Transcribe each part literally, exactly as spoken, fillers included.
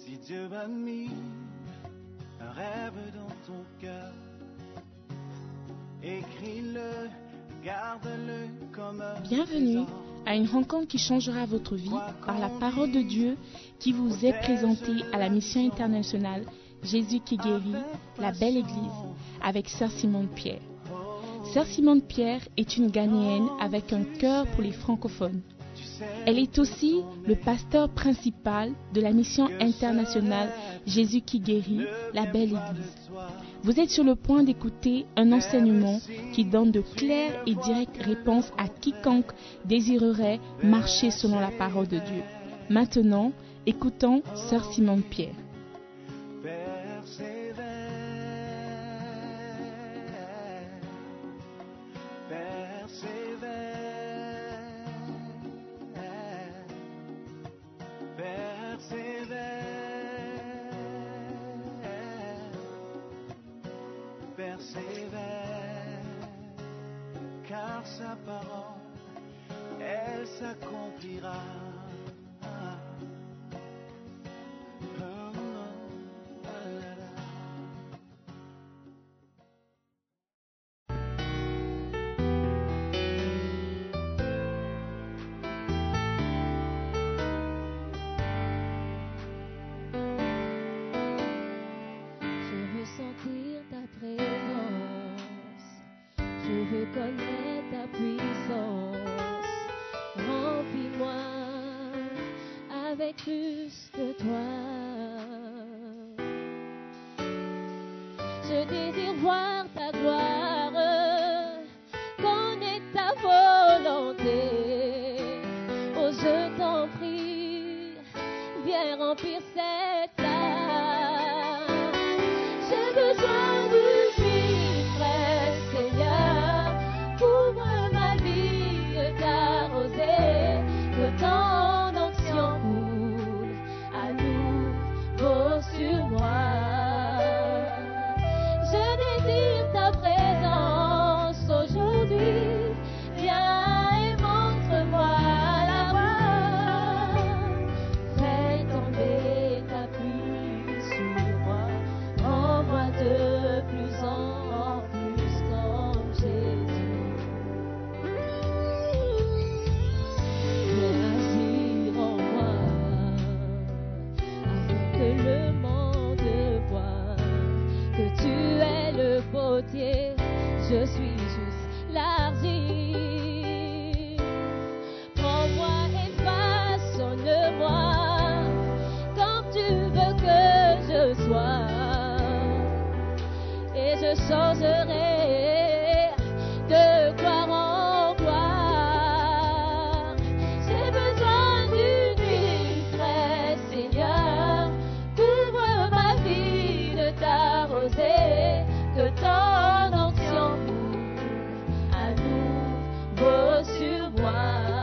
Si Dieu a mis un rêve dans ton cœur, écris-le, garde-le comme un Bienvenue trésor. à une rencontre qui changera votre vie par la parole de Dieu qui vous est présentée à la mission internationale Jésus qui guérit, la belle église, avec Sœur Simone Pierre. Sœur Simone Pierre est une Ghanéenne avec un cœur pour les francophones. Elle est aussi le pasteur principal de la mission internationale Jésus qui guérit, la belle église. Vous êtes sur le point d'écouter un enseignement qui donne de claires et directes réponses à quiconque désirerait marcher selon la parole de Dieu. Maintenant, écoutons Sœur Simone Pierre. Persévère, car sa parole, elle s'accomplira. Connaître ta puissance, remplis-moi avec plus de toi. Je désire voir ta gloire, connaître ta volonté. Oh, je t'en prie, viens remplir cette place. J'ai besoin de ton onction coule à nouveau sur moi. Je désire ta présence aujourd'hui. Viens et montre-moi la voie. Fais tomber ta pluie sur moi. Rends-moi de plus en plus comme Jésus. Je suis juste l'argile. Prends-moi et façonne-moi comme tu veux que je sois. Et je changerai de gloire en gloire. J'ai besoin d'une vie fraîche, Seigneur. Couvre ma vie de ta rosée. Que ton onction coule à nouveau sur moi.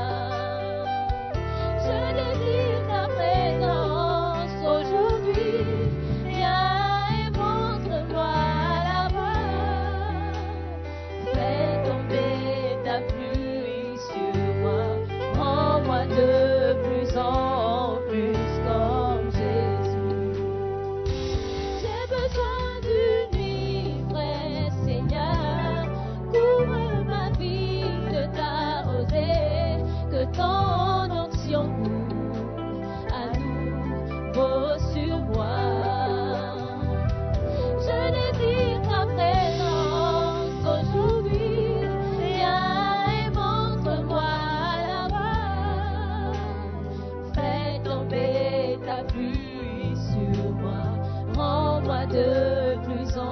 Je désire ta présence aujourd'hui. Viens et montre-moi la voie. Fais tomber ta pluie sur moi. Rends-moi de plus en plus comme Jésus. J'ai besoin d'une Seigneur, couvre ma vie de ta rosée, que ton onction coule à nouveau sur moi. Je désire ta présence aujourd'hui. Viens et montre-moi la voie. Fais tomber ta pluie sur moi. Rends-moi de plus en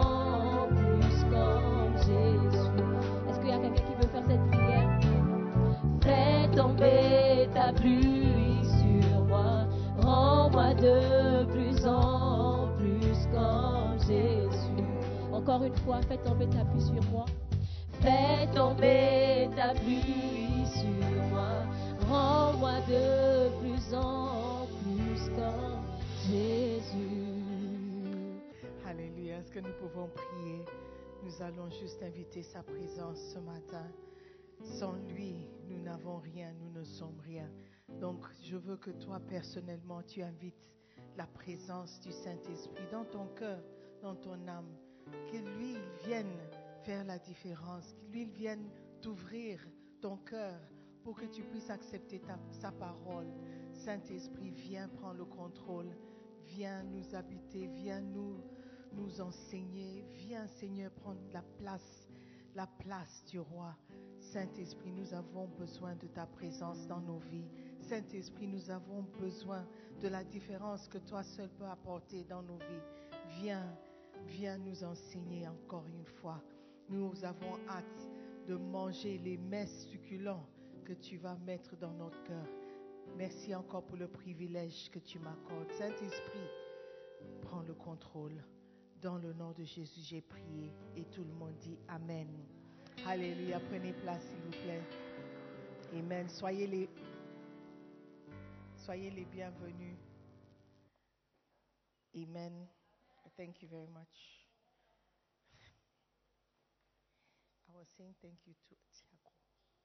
tomber ta pluie sur moi, rends-moi de plus en plus comme Jésus. Encore une fois, fais tomber ta pluie sur moi. Fais tomber ta pluie sur moi, rends-moi de plus en plus comme Jésus. Alléluia. Est-ce que nous pouvons prier? Nous allons juste inviter sa présence ce matin. Sans lui, nous n'avons rien, nous ne sommes rien. Donc, je veux que toi, personnellement, tu invites la présence du Saint-Esprit dans ton cœur, dans ton âme. Que lui, il vienne faire la différence. Que lui, il vienne t'ouvrir ton cœur pour que tu puisses accepter ta, sa parole. Saint-Esprit, viens prendre le contrôle. Viens nous habiter. Viens nous, nous enseigner. Viens, Seigneur, prendre la place, la place du roi. Saint-Esprit, nous avons besoin de ta présence dans nos vies. Saint-Esprit, nous avons besoin de la différence que toi seul peux apporter dans nos vies. Viens, viens nous enseigner encore une fois. Nous avons hâte de manger les mets succulents que tu vas mettre dans notre cœur. Merci encore pour le privilège que tu m'accordes. Saint-Esprit, prends le contrôle. Dans le nom de Jésus, j'ai prié et tout le monde dit Amen. Alléluia. Prenez place, s'il vous plaît. Amen. Soyez les, soyez les bienvenus. Amen. Thank you very much. I was saying thank you to Tiago.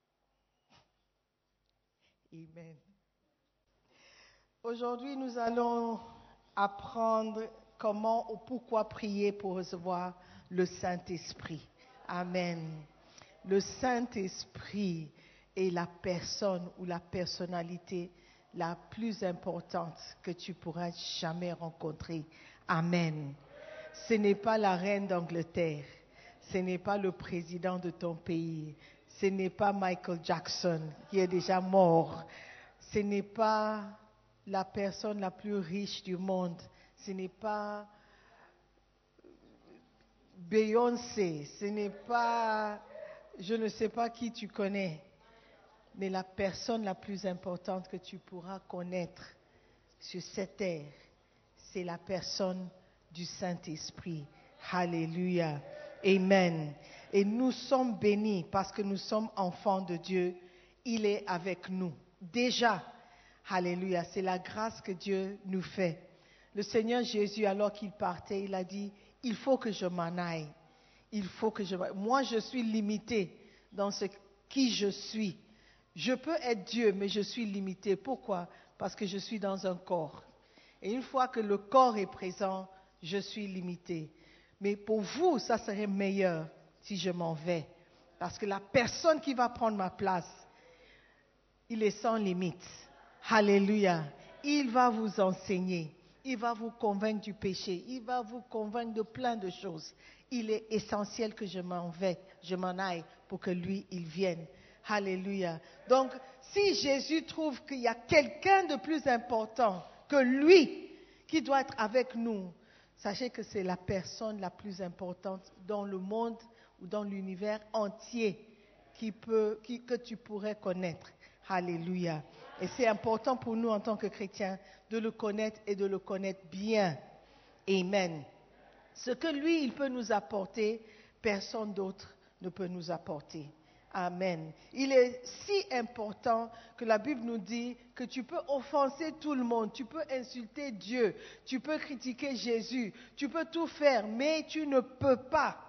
Amen. Aujourd'hui, nous allons apprendre comment ou pourquoi prier pour recevoir le Saint-Esprit. Amen. Le Saint-Esprit est la personne ou la personnalité la plus importante que tu pourras jamais rencontrer. Amen. Ce n'est pas la reine d'Angleterre. Ce n'est pas le président de ton pays. Ce n'est pas Michael Jackson qui est déjà mort. Ce n'est pas la personne la plus riche du monde. Ce n'est pas Beyoncé. Ce n'est pas, je ne sais pas qui tu connais. Mais la personne la plus importante que tu pourras connaître sur cette terre, c'est la personne du Saint-Esprit. Alléluia. Amen. Et nous sommes bénis parce que nous sommes enfants de Dieu. Il est avec nous. Déjà, alléluia, c'est la grâce que Dieu nous fait. Le Seigneur Jésus, alors qu'il partait, il a dit, il faut que je m'en aille. Il faut que je... Moi, je suis limité dans ce qui je suis. Je peux être Dieu, mais je suis limité. Pourquoi? Parce que je suis dans un corps. Et une fois que le corps est présent, je suis limité. Mais pour vous, ça serait meilleur si je m'en vais. Parce que la personne qui va prendre ma place, il est sans limite. Alléluia. Il va vous enseigner. Il va vous convaincre du péché. Il va vous convaincre de plein de choses. Il est essentiel que je m'en vais, je m'en aille pour que lui, il vienne. Alléluia. Donc, si Jésus trouve qu'il y a quelqu'un de plus important que lui qui doit être avec nous, sachez que c'est la personne la plus importante dans le monde ou dans l'univers entier qui peut, qui, que tu pourrais connaître. Alléluia. Et c'est important pour nous en tant que chrétiens de le connaître et de le connaître bien. Amen. Ce que lui, il peut nous apporter, personne d'autre ne peut nous apporter. Amen. Il est si important que la Bible nous dit que tu peux offenser tout le monde, tu peux insulter Dieu, tu peux critiquer Jésus, tu peux tout faire, mais tu ne peux pas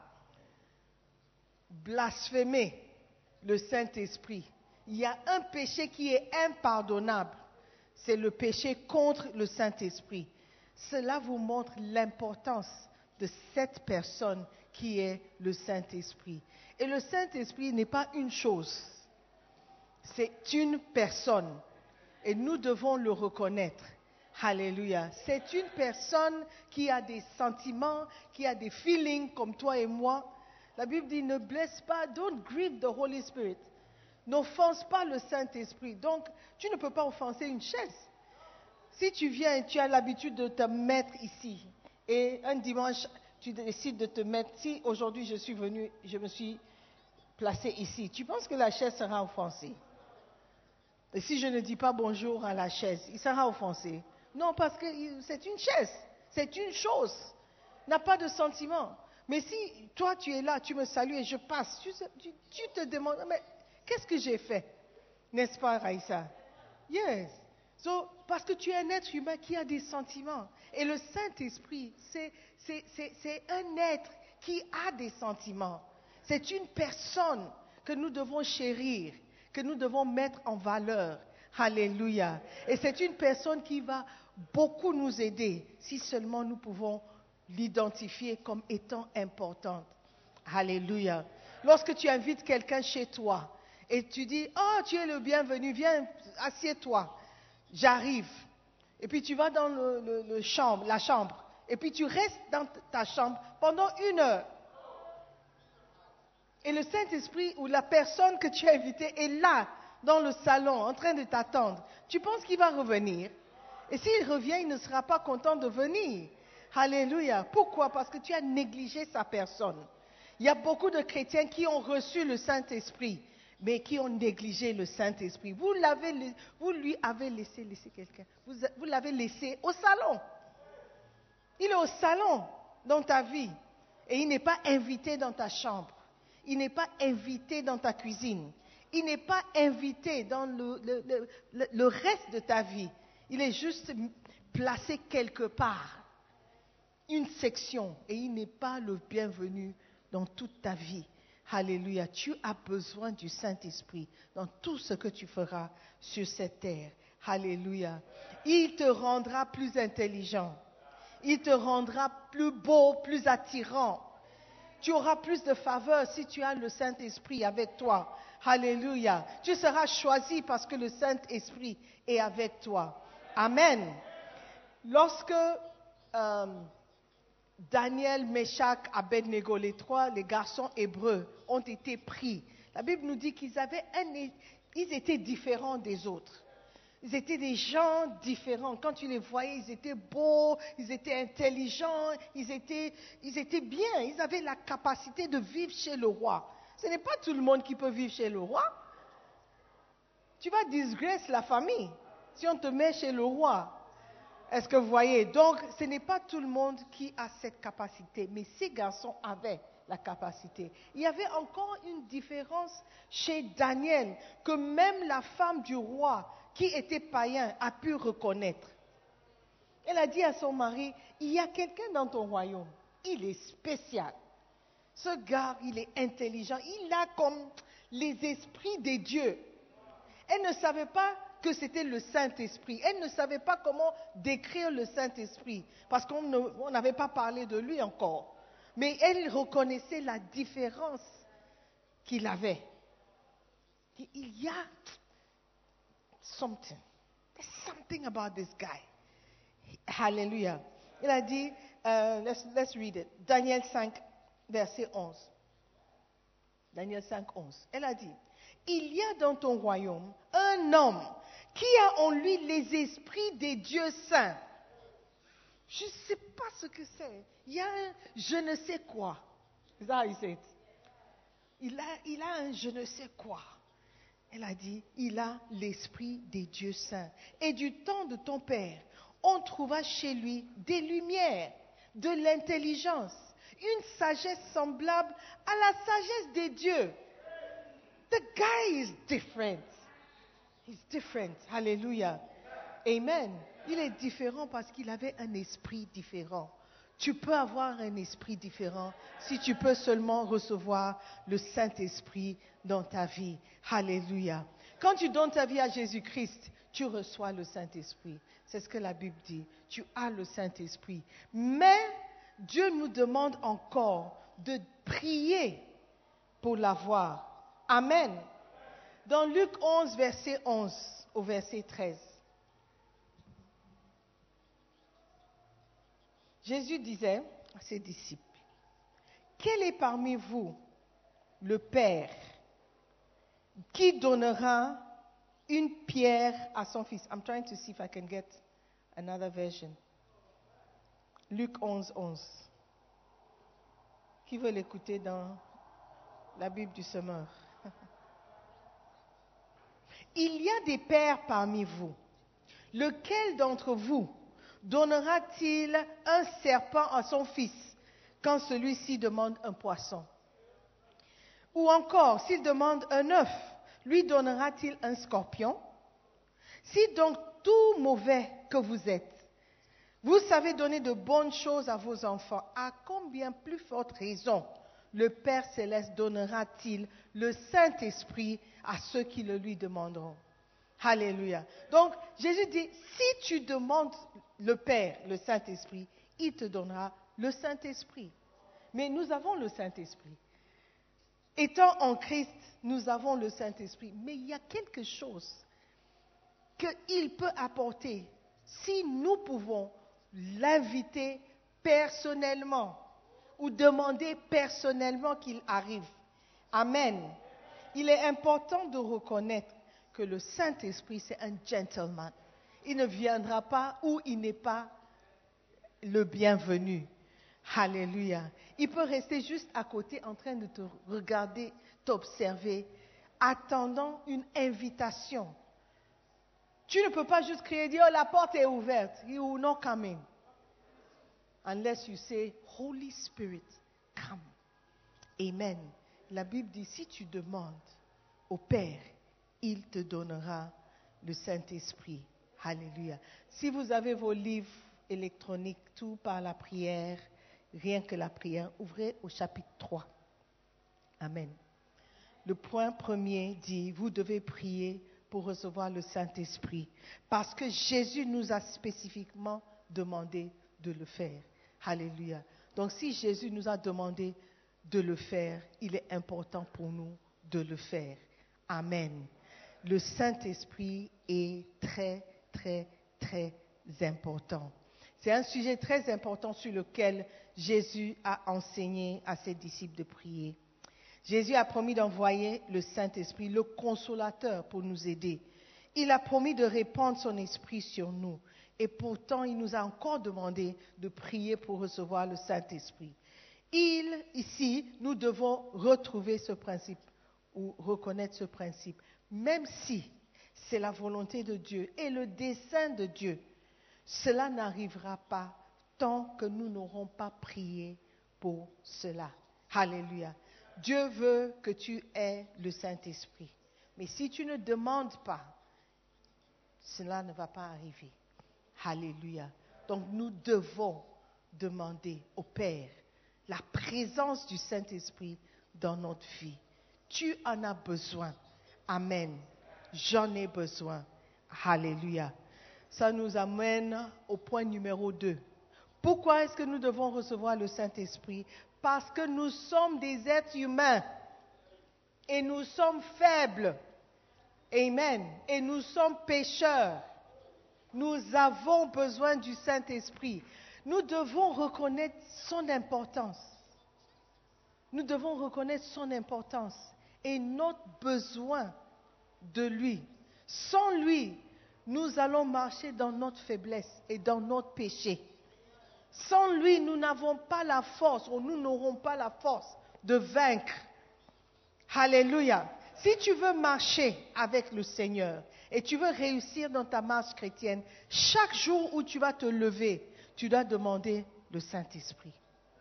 blasphémer le Saint-Esprit. Il y a un péché qui est impardonnable, c'est le péché contre le Saint-Esprit. Cela vous montre l'importance de cette personne qui est le Saint-Esprit. Et le Saint-Esprit n'est pas une chose, c'est une personne. Et nous devons le reconnaître. Alléluia. C'est une personne qui a des sentiments, qui a des feelings comme toi et moi. La Bible dit, ne blesse pas, don't grieve the Holy Spirit. N'offense pas le Saint-Esprit. Donc, tu ne peux pas offenser une chaise. Si tu viens et tu as l'habitude de te mettre ici, et un dimanche, tu décides de te mettre, si aujourd'hui je suis venu, je me suis placé ici, tu penses que la chaise sera offensée? Et si je ne dis pas bonjour à la chaise, il sera offensé? Non, parce que c'est une chaise, c'est une chose, n'a pas de sentiment. Mais si toi tu es là, tu me salues et je passe, tu, tu, tu te demandes, mais qu'est-ce que j'ai fait? N'est-ce pas, Raïssa? Yes. So, parce que tu es un être humain qui a des sentiments. Et le Saint-Esprit, c'est, c'est, c'est, c'est un être qui a des sentiments. C'est une personne que nous devons chérir, que nous devons mettre en valeur. Alléluia. Et c'est une personne qui va beaucoup nous aider si seulement nous pouvons l'identifier comme étant importante. Alléluia. Lorsque tu invites quelqu'un chez toi et tu dis, oh, tu es le bienvenu, viens, assieds-toi, j'arrive. Et puis tu vas dans le, le, le chambre, la chambre, et puis tu restes dans ta chambre pendant une heure. Et le Saint-Esprit ou la personne que tu as invitée est là, dans le salon, en train de t'attendre. Tu penses qu'il va revenir? Et s'il revient, il ne sera pas content de venir. Alléluia. Pourquoi? Parce que tu as négligé sa personne. Il y a beaucoup de chrétiens qui ont reçu le Saint-Esprit, mais qui ont négligé le Saint-Esprit. Vous, l'avez, vous lui avez laissé, laissé quelqu'un. Vous, vous l'avez laissé au salon. Il est au salon dans ta vie. Et il n'est pas invité dans ta chambre. Il n'est pas invité dans ta cuisine. Il n'est pas invité dans le, le, le, le reste de ta vie. Il est juste placé quelque part, une section, et il n'est pas le bienvenu dans toute ta vie. Alléluia. Tu as besoin du Saint-Esprit dans tout ce que tu feras sur cette terre. Alléluia. Il te rendra plus intelligent. Il te rendra plus beau, plus attirant. Tu auras plus de faveur si tu as le Saint-Esprit avec toi. Alléluia. Tu seras choisi parce que le Saint-Esprit est avec toi. Amen. Lorsque euh, Daniel, Meshach, Abednego, les trois, les garçons hébreux, ont été pris, la Bible nous dit qu'ils avaient un, ils étaient différents des autres. Ils étaient des gens différents. Quand tu les voyais, ils étaient beaux, ils étaient intelligents, ils étaient, ils étaient bien. Ils avaient la capacité de vivre chez le roi. Ce n'est pas tout le monde qui peut vivre chez le roi. Tu vas disgracer la famille si on te met chez le roi. Est-ce que vous voyez? Donc, ce n'est pas tout le monde qui a cette capacité. Mais ces garçons avaient la capacité. Il y avait encore une différence chez Daniel que même la femme du roi, qui était païen, a pu reconnaître. Elle a dit à son mari, il y a quelqu'un dans ton royaume, il est spécial. Ce gars, il est intelligent, il a comme les esprits des dieux. Elle ne savait pas que c'était le Saint-Esprit. Elle ne savait pas comment décrire le Saint-Esprit, parce qu'on n'avait pas parlé de lui encore. Mais elle reconnaissait la différence qu'il avait. Il y a something. There's something about this guy. Hallelujah. Il a dit, uh, let's, let's read it. Daniel cinq, verset onze. Daniel cinq, onze. Elle a dit, il y a dans ton royaume un homme qui a en lui les esprits des dieux saints. Je ne sais pas ce que c'est. Il y a un je ne sais quoi. Is that how you say it? Il a, il a un je ne sais quoi. Elle a dit, il a l'esprit des dieux saints. Et du temps de ton père, on trouva chez lui des lumières, de l'intelligence, une sagesse semblable à la sagesse des dieux. The guy is different. He's different. Hallelujah. Amen. Il est différent parce qu'il avait un esprit différent. Tu peux avoir un esprit différent si tu peux seulement recevoir le Saint-Esprit dans ta vie. Alléluia. Quand tu donnes ta vie à Jésus-Christ, tu reçois le Saint-Esprit. C'est ce que la Bible dit. Tu as le Saint-Esprit. Mais Dieu nous demande encore de prier pour l'avoir. Amen. Dans Luc onze, verset onze au verset treize. Jésus disait à ses disciples, « Quel est parmi vous le Père qui donnera une pierre à son fils? » I'm trying to see if I can get another version. Luc onze, onze. Qui veut l'écouter dans la Bible du semeur? Il y a des pères parmi vous. Lequel d'entre vous donnera-t-il un serpent à son fils quand celui-ci demande un poisson? Ou encore, s'il demande un œuf, lui donnera-t-il un scorpion? Si donc tout mauvais que vous êtes, vous savez donner de bonnes choses à vos enfants, à combien plus forte raison le Père Céleste donnera-t-il le Saint-Esprit à ceux qui le lui demanderont? Alléluia. Donc, Jésus dit, si tu demandes le Père, le Saint-Esprit, il te donnera le Saint-Esprit. Mais nous avons le Saint-Esprit. Étant en Christ, nous avons le Saint-Esprit. Mais il y a quelque chose qu'il peut apporter si nous pouvons l'inviter personnellement ou demander personnellement qu'il arrive. Amen. Il est important de reconnaître que le Saint-Esprit, c'est un gentleman. Il ne viendra pas où il n'est pas le bienvenu. Alléluia. Il peut rester juste à côté en train de te regarder, t'observer, attendant une invitation. Tu ne peux pas juste crier et dire, oh, la porte est ouverte. He will not come in. Unless you say, Holy Spirit, come. Amen. La Bible dit, si tu demandes au Père, il te donnera le Saint-Esprit. Alléluia. Si vous avez vos livres électroniques, tout par la prière, rien que la prière, ouvrez au chapitre trois. Amen. Le point premier dit, vous devez prier pour recevoir le Saint-Esprit, parce que Jésus nous a spécifiquement demandé de le faire. Alléluia. Donc si Jésus nous a demandé de le faire, il est important pour nous de le faire. Amen. Le Saint-Esprit est très, très, très important. C'est un sujet très important sur lequel Jésus a enseigné à ses disciples de prier. Jésus a promis d'envoyer le Saint-Esprit, le consolateur, pour nous aider. Il a promis de répandre son esprit sur nous. Et pourtant, il nous a encore demandé de prier pour recevoir le Saint-Esprit. Il, ici, nous devons retrouver ce principe ou reconnaître ce principe. Même si c'est la volonté de Dieu et le dessein de Dieu, cela n'arrivera pas tant que nous n'aurons pas prié pour cela. Alléluia. Dieu veut que tu aies le Saint-Esprit. Mais si tu ne demandes pas, cela ne va pas arriver. Alléluia. Donc nous devons demander au Père la présence du Saint-Esprit dans notre vie. Tu en as besoin. Amen. J'en ai besoin. Alléluia. Ça nous amène au point numéro deux. Pourquoi est-ce que nous devons recevoir le Saint-Esprit? Parce que nous sommes des êtres humains et nous sommes faibles. Amen. Et nous sommes pécheurs. Nous avons besoin du Saint-Esprit. Nous devons reconnaître son importance. Nous devons reconnaître son importance et notre besoin de lui. Sans lui, nous allons marcher dans notre faiblesse et dans notre péché. Sans lui, nous n'avons pas la force, ou nous n'aurons pas la force de vaincre. Alléluia. Si tu veux marcher avec le Seigneur et tu veux réussir dans ta marche chrétienne, chaque jour où tu vas te lever, tu dois demander le Saint-Esprit.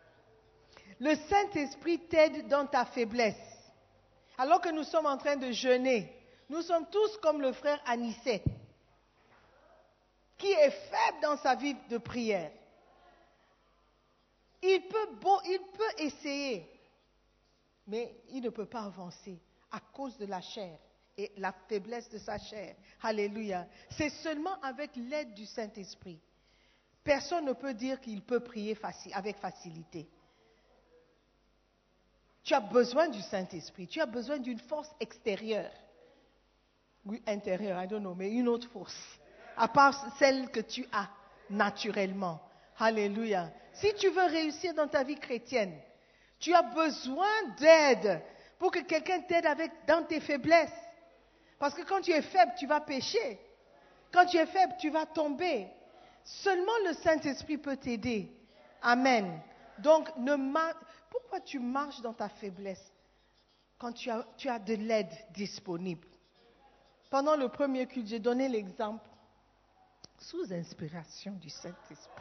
Le Saint-Esprit t'aide dans ta faiblesse. Alors que nous sommes en train de jeûner, nous sommes tous comme le frère Anicet, qui est faible dans sa vie de prière. Il peut, bon, il peut essayer, mais il ne peut pas avancer à cause de la chair et la faiblesse de sa chair. Alléluia. C'est seulement avec l'aide du Saint-Esprit. Personne ne peut dire qu'il peut prier faci- avec facilité. Tu as besoin du Saint-Esprit. Tu as besoin d'une force extérieure. Oui, intérieure, I don't know, mais une autre force. À part celle que tu as naturellement. Alléluia. Si tu veux réussir dans ta vie chrétienne, tu as besoin d'aide pour que quelqu'un t'aide avec, dans tes faiblesses. Parce que quand tu es faible, tu vas pécher. Quand tu es faible, tu vas tomber. Seulement le Saint-Esprit peut t'aider. Amen. Donc, ne mar- pourquoi tu marches dans ta faiblesse quand tu as, tu as de l'aide disponible? Pendant le premier culte, j'ai donné l'exemple sous inspiration du Saint-Esprit.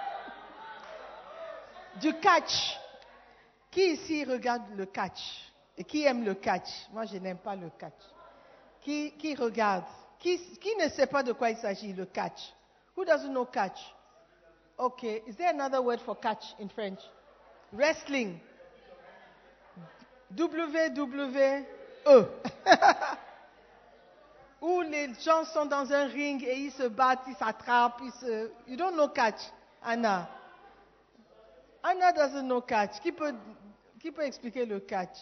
Du catch. Qui ici regarde le catch? Et qui aime le catch? Moi, je n'aime pas le catch. Qui, qui regarde? Qui, qui ne sait pas de quoi il s'agit, le catch? Who doesn't know catch? Okay. Is there another word for catch in French? Wrestling. W W E. où les gens sont dans un ring et ils se battent, ils s'attrapent, ils se... You don't know catch, Anna. Anna doesn't know catch. Qui peut, qui peut expliquer le catch?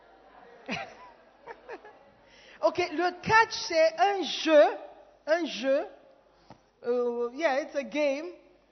Ok, le catch c'est un jeu, un jeu. Uh, yeah, it's a game.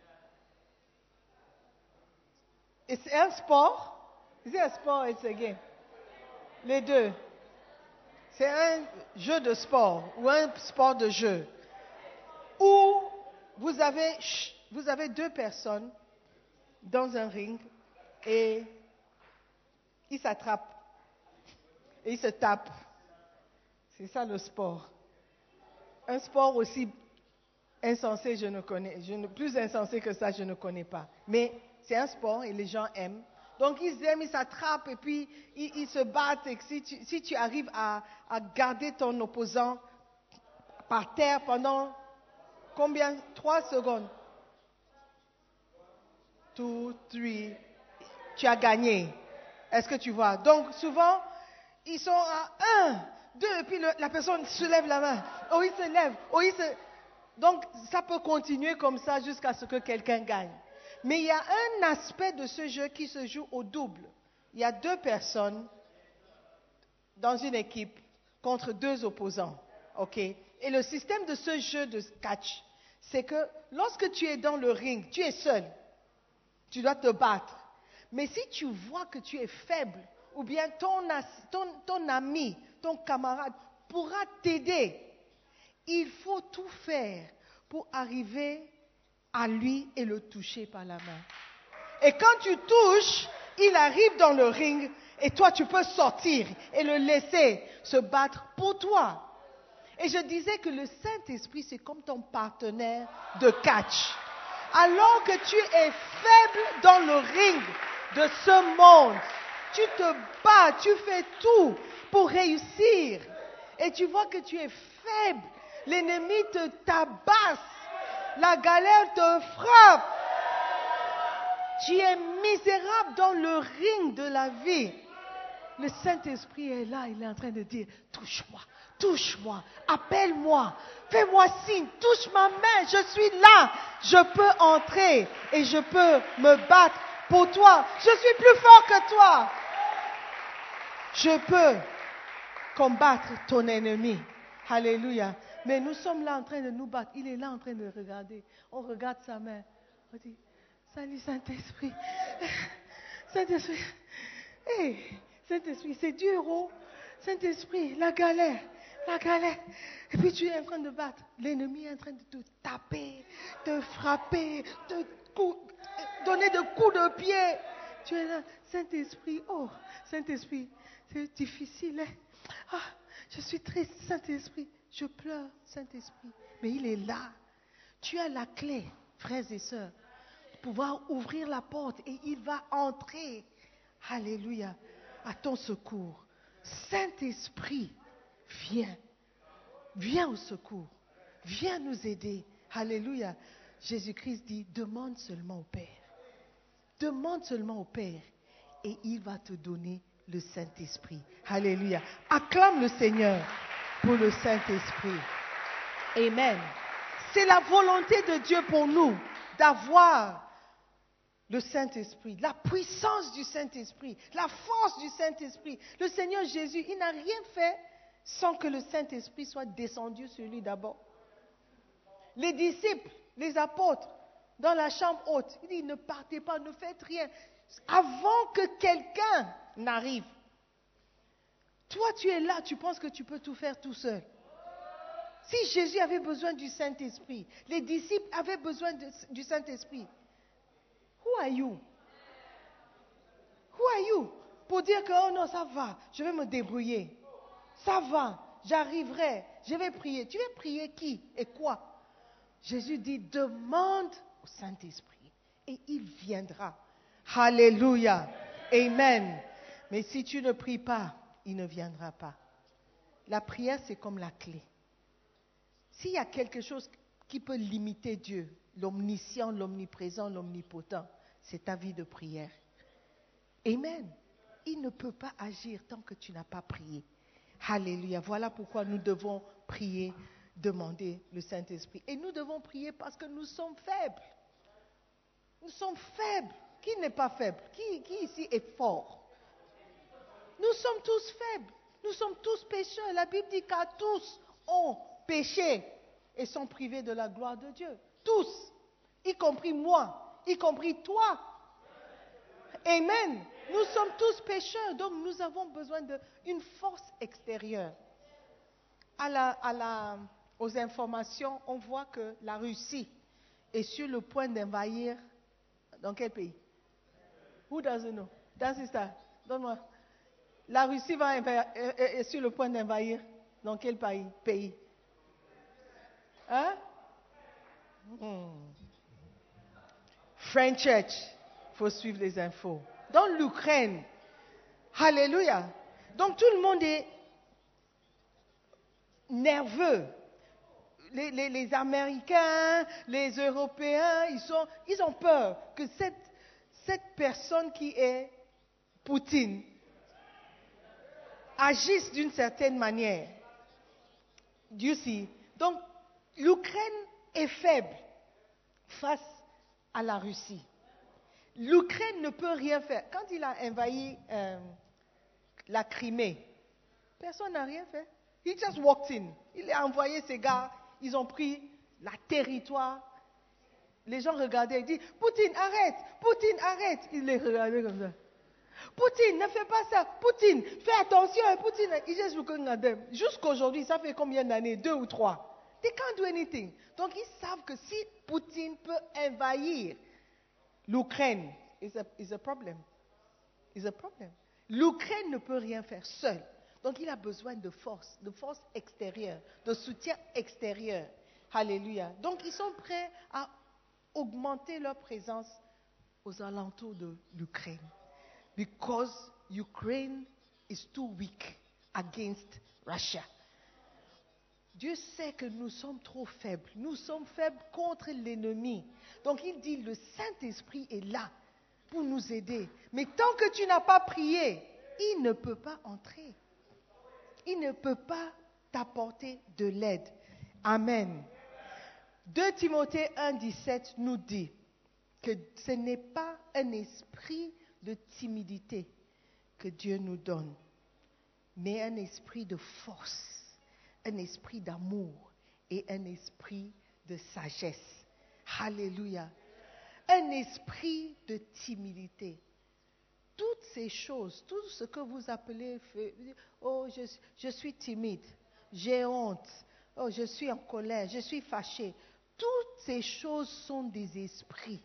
It's un sport. Is it a sport? It's a game. Les deux. C'est un jeu de sport ou un sport de jeu où vous avez, vous avez deux personnes dans un ring et ils s'attrapent et ils se tapent. C'est ça le sport. Un sport aussi insensé, je ne connais, je ne, plus insensé que ça, je ne connais pas. Mais c'est un sport et les gens aiment. Donc ils aiment, ils s'attrapent et puis ils, ils se battent. Et si tu, si tu arrives à, à garder ton opposant par terre pendant combien? Trois secondes. Two, three. Tu as gagné. Est-ce que tu vois? Donc souvent, ils sont à un, deux, et puis le, la personne soulève la main. Oh, il se lève. Oh, il se... Donc ça peut continuer comme ça jusqu'à ce que quelqu'un gagne. Mais il y a un aspect de ce jeu qui se joue au double. Il y a deux personnes dans une équipe contre deux opposants. Ok? Et le système de ce jeu de catch, c'est que lorsque tu es dans le ring, tu es seul. Tu dois te battre. Mais si tu vois que tu es faible, ou bien ton, ton, ton ami, ton camarade pourra t'aider, il faut tout faire pour arriver à lui et le toucher par la main. Et quand tu touches, il arrive dans le ring et toi tu peux sortir et le laisser se battre pour toi. Et je disais que le Saint-Esprit c'est comme ton partenaire de catch. Alors que tu es faible dans le ring de ce monde, tu te bats, tu fais tout pour réussir. Et tu vois que tu es faible, l'ennemi te tabasse. La galère te frappe. Tu es misérable dans le ring de la vie. Le Saint-Esprit est là, il est en train de dire, touche-moi, touche-moi, appelle-moi, fais-moi signe, touche ma main, je suis là, je peux entrer et je peux me battre pour toi. Je suis plus fort que toi. Je peux combattre ton ennemi. Alléluia. Mais nous sommes là en train de nous battre. Il est là en train de regarder. On regarde sa main. On dit, salut Saint-Esprit. Saint-Esprit. Hey, Saint-Esprit, c'est dur, oh. Saint-Esprit, la galère. La galère. Et puis tu es en train de battre. L'ennemi est en train de te taper, te frapper, te cou- donner des coups de pied. Tu es là, Saint-Esprit. Oh, Saint-Esprit, c'est difficile. Hein? Ah, je suis triste, Saint-Esprit. Je pleure, Saint-Esprit. Mais il est là. Tu as la clé, frères et sœurs, pour pouvoir ouvrir la porte et il va entrer. Alléluia. À ton secours. Saint-Esprit, viens. Viens au secours. Viens nous aider. Alléluia. Jésus-Christ dit, demande seulement au Père. Demande seulement au Père et il va te donner le Saint-Esprit. Alléluia. Acclame le Seigneur pour le Saint-Esprit. Amen. C'est la volonté de Dieu pour nous d'avoir le Saint-Esprit, la puissance du Saint-Esprit, la force du Saint-Esprit. Le Seigneur Jésus, il n'a rien fait sans que le Saint-Esprit soit descendu sur lui d'abord. Les disciples, les apôtres, dans la chambre haute, il dit, ne partez pas, ne faites rien, avant que quelqu'un n'arrive. Toi, tu es là, tu penses que tu peux tout faire tout seul. Si Jésus avait besoin du Saint-Esprit, les disciples avaient besoin de, du Saint-Esprit, who are you? Who are you? Pour dire que, oh non, ça va, je vais me débrouiller. Ça va, j'arriverai, je vais prier. Tu veux prier qui et quoi? Jésus dit, demande au Saint-Esprit et il viendra. Alléluia. Amen. Mais si tu ne pries pas, il ne viendra pas. La prière, c'est comme la clé. S'il y a quelque chose qui peut limiter Dieu, l'omniscient, l'omniprésent, l'omnipotent, c'est ta vie de prière. Amen. Il ne peut pas agir tant que tu n'as pas prié. Alléluia. Voilà pourquoi nous devons prier, demander le Saint-Esprit. Et nous devons prier parce que nous sommes faibles. Nous sommes faibles. Qui n'est pas faible? Qui, qui ici est fort? Nous sommes tous faibles. Nous sommes tous pécheurs. La Bible dit qu'à tous ont péché et sont privés de la gloire de Dieu. Tous, y compris moi, y compris toi. Amen. Nous sommes tous pécheurs, donc nous avons besoin d'une force extérieure. À la, à la, aux informations, on voit que la Russie est sur le point d'envahir. Dans quel pays? Who doesn't know? That's it, donne-moi. La Russie va envahir, est, est sur le point d'envahir. Dans quel pays? Pays. Hein? Hmm. French Church. Il faut suivre les infos. Dans l'Ukraine. Alléluia. Donc tout le monde est nerveux. Les, les, les Américains, les Européens, ils, sont, ils ont peur que cette, cette personne qui est Poutine agisse d'une certaine manière. You see? Donc, l'Ukraine est faible face à la Russie. L'Ukraine ne peut rien faire. Quand il a envahi euh, la Crimée, personne n'a rien fait. He just walked in. Il a envoyé ses gars, ils ont pris la territoire. Les gens regardaient et disaient, Poutine, arrête, Poutine, arrête. Il les regardait comme ça. Poutine, ne fais pas ça. Poutine, fais attention. Poutine, il just looking at them. Jusqu'aujourd'hui, ça fait combien d'années? Deux ou trois. They can't do anything. Donc, ils savent que si Poutine peut envahir l'Ukraine, it's a, it's a problem. It's a problem. L'Ukraine ne peut rien faire seule. Donc, il a besoin de force, de force extérieure, de soutien extérieur. Alléluia. Donc, ils sont prêts à augmenter leur présence aux alentours de l'Ukraine. Because Ukraine is too weak against Russia. Dieu sait que nous sommes trop faibles. Nous sommes faibles contre l'ennemi. Donc il dit, le Saint-Esprit est là pour nous aider. Mais tant que tu n'as pas prié, il ne peut pas entrer. Il ne peut pas t'apporter de l'aide. Amen. deux Timothée un, dix-sept nous dit que ce n'est pas un esprit de timidité que Dieu nous donne, mais un esprit de force, un esprit d'amour et un esprit de sagesse. Alléluia. Un esprit de timidité. Toutes ces choses, tout ce que vous appelez, oh, je, je suis timide, j'ai honte, oh, je suis en colère, je suis fâché. Toutes ces choses sont des esprits.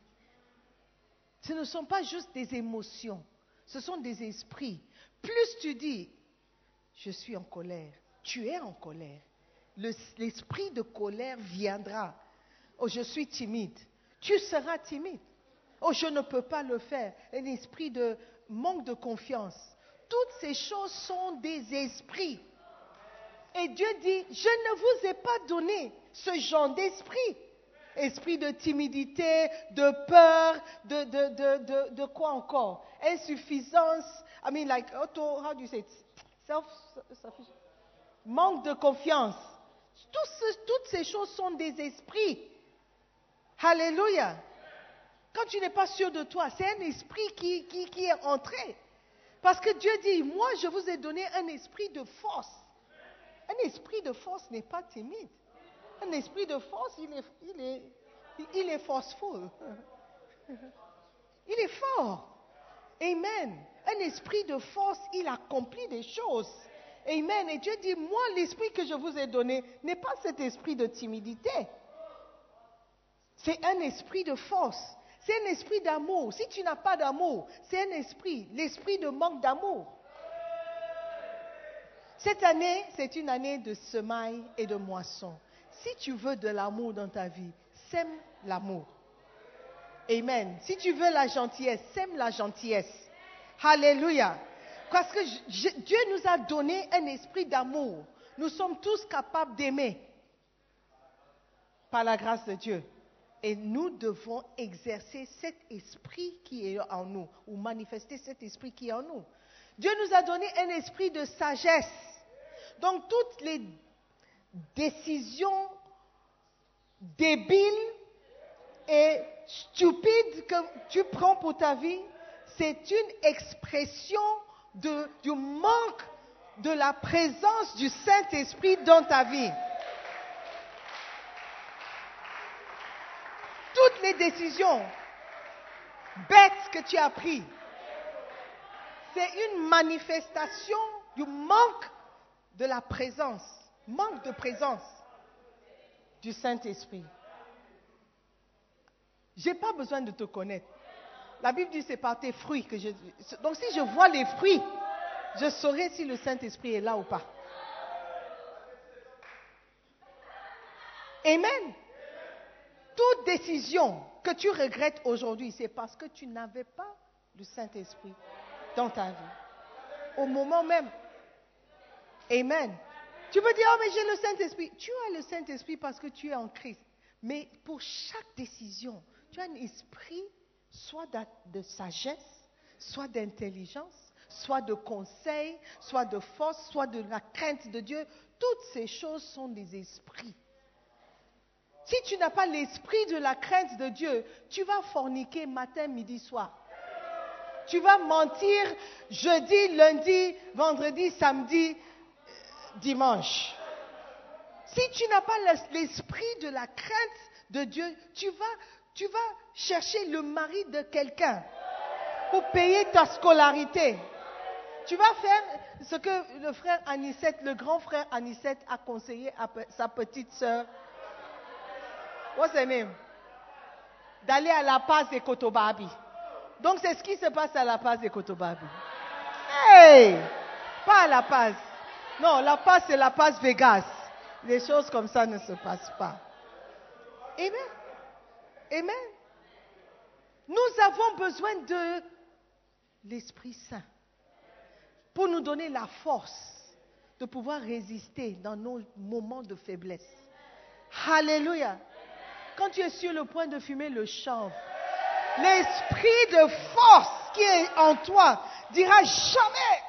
Ce ne sont pas juste des émotions, ce sont des esprits. Plus tu dis, je suis en colère, tu es en colère. Le, l'esprit de colère viendra. Oh, je suis timide. Tu seras timide. Oh, je ne peux pas le faire. Un esprit de manque de confiance. Toutes ces choses sont des esprits. Et Dieu dit, je ne vous ai pas donné ce genre d'esprit. Esprit de timidité, de peur, de, de, de, de, de quoi encore? Insuffisance. I mean, like, auto, how do you say it? Self, sufficient. Manque de confiance. Tout ce, toutes ces choses sont des esprits. Alléluia. Quand tu n'es pas sûr de toi, c'est un esprit qui, qui, qui est entré. Parce que Dieu dit, moi je vous ai donné un esprit de force. Un esprit de force n'est pas timide. Un esprit de force, il est, il est, il est forceful. Il est fort. Amen. Un esprit de force, il accomplit des choses. Amen. Et Dieu dit, moi, l'esprit que je vous ai donné n'est pas cet esprit de timidité. C'est un esprit de force. C'est un esprit d'amour. Si tu n'as pas d'amour, c'est un esprit, l'esprit de manque d'amour. Cette année, c'est une année de semailles et de moissons. Si tu veux de l'amour dans ta vie, sème l'amour. Amen. Si tu veux la gentillesse, sème la gentillesse. Alléluia. Parce que je, Dieu nous a donné un esprit d'amour. Nous sommes tous capables d'aimer par la grâce de Dieu. Et nous devons exercer cet esprit qui est en nous, ou manifester cet esprit qui est en nous. Dieu nous a donné un esprit de sagesse. Donc toutes les décision débile et stupide que tu prends pour ta vie, c'est une expression de, du manque de la présence du Saint-Esprit dans ta vie. Toutes les décisions bêtes que tu as prises, c'est une manifestation du manque de la présence, manque de présence du Saint-Esprit. Je n'ai pas besoin de te connaître. La Bible dit que c'est par tes fruits que je... Donc si je vois les fruits, je saurai si le Saint-Esprit est là ou pas. Amen. Toute décision que tu regrettes aujourd'hui, c'est parce que tu n'avais pas le Saint-Esprit dans ta vie. Au moment même. Amen. Tu peux dire, oh mais j'ai le Saint-Esprit. Tu as le Saint-Esprit parce que tu es en Christ. Mais pour chaque décision, tu as un esprit, soit de sagesse, soit d'intelligence, soit de conseil, soit de force, soit de la crainte de Dieu. Toutes ces choses sont des esprits. Si tu n'as pas l'esprit de la crainte de Dieu, tu vas forniquer matin, midi, soir. Tu vas mentir jeudi, lundi, vendredi, samedi, dimanche. Si tu n'as pas l'esprit de la crainte de Dieu, tu vas, tu vas chercher le mari de quelqu'un pour payer ta scolarité. Tu vas faire ce que le frère Anicette, le grand frère Anicette a conseillé à sa petite sœur. What's her name? D'aller à la passe des Kotobabi. Donc c'est ce qui se passe à la passe des Kotobabi. Hey! Pas à la passe. Non, la passe c'est la passe Vegas. Les choses comme ça ne se passent pas. Amen. Amen. Nous avons besoin de l'Esprit Saint pour nous donner la force de pouvoir résister dans nos moments de faiblesse. Alléluia. Quand tu es sur le point de fumer le chanvre, l'esprit de force qui est en toi dira jamais,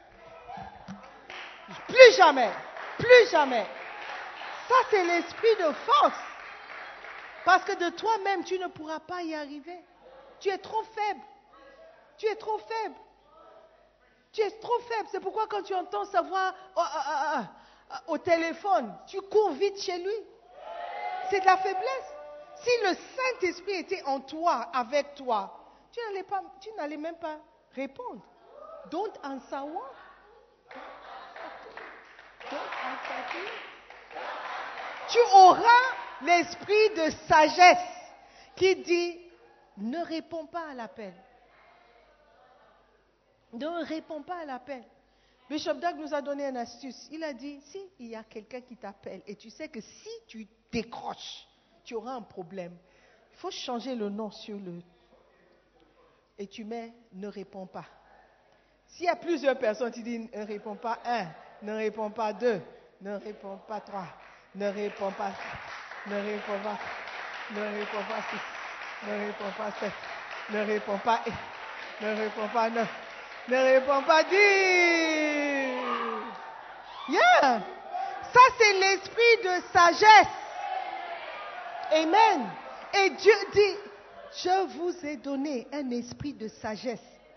plus jamais, plus jamais. Ça, c'est l'esprit de force. Parce que de toi-même, tu ne pourras pas y arriver. Tu es trop faible. Tu es trop faible. Tu es trop faible. C'est pourquoi quand tu entends sa voix oh, ah, ah, ah, au téléphone, tu cours vite chez lui. C'est de la faiblesse. Si le Saint-Esprit était en toi, avec toi, tu n'allais pas, tu n'allais même pas répondre. Don't answer what? Don't answer what? Tu auras l'esprit de sagesse qui dit ne réponds pas à l'appel. Ne réponds pas à l'appel. Bishop Dag nous a donné une astuce. Il a dit, si il y a quelqu'un qui t'appelle et tu sais que si tu décroches, tu auras un problème, il faut changer le nom sur le... Et tu mets ne réponds pas. S'il y a plusieurs personnes, tu dis ne réponds pas un, ne réponds pas deux, ne réponds pas trois, ne réponds pas six, ne réponds pas, ne réponds pas six, ne réponds pas sept, ne réponds pas eight, ne réponds pas neuf, ne réponds pas dix. Yeah! Ça, c'est l'esprit de sagesse. Amen. Et Dieu dit, je vous ai donné un esprit de sagesse.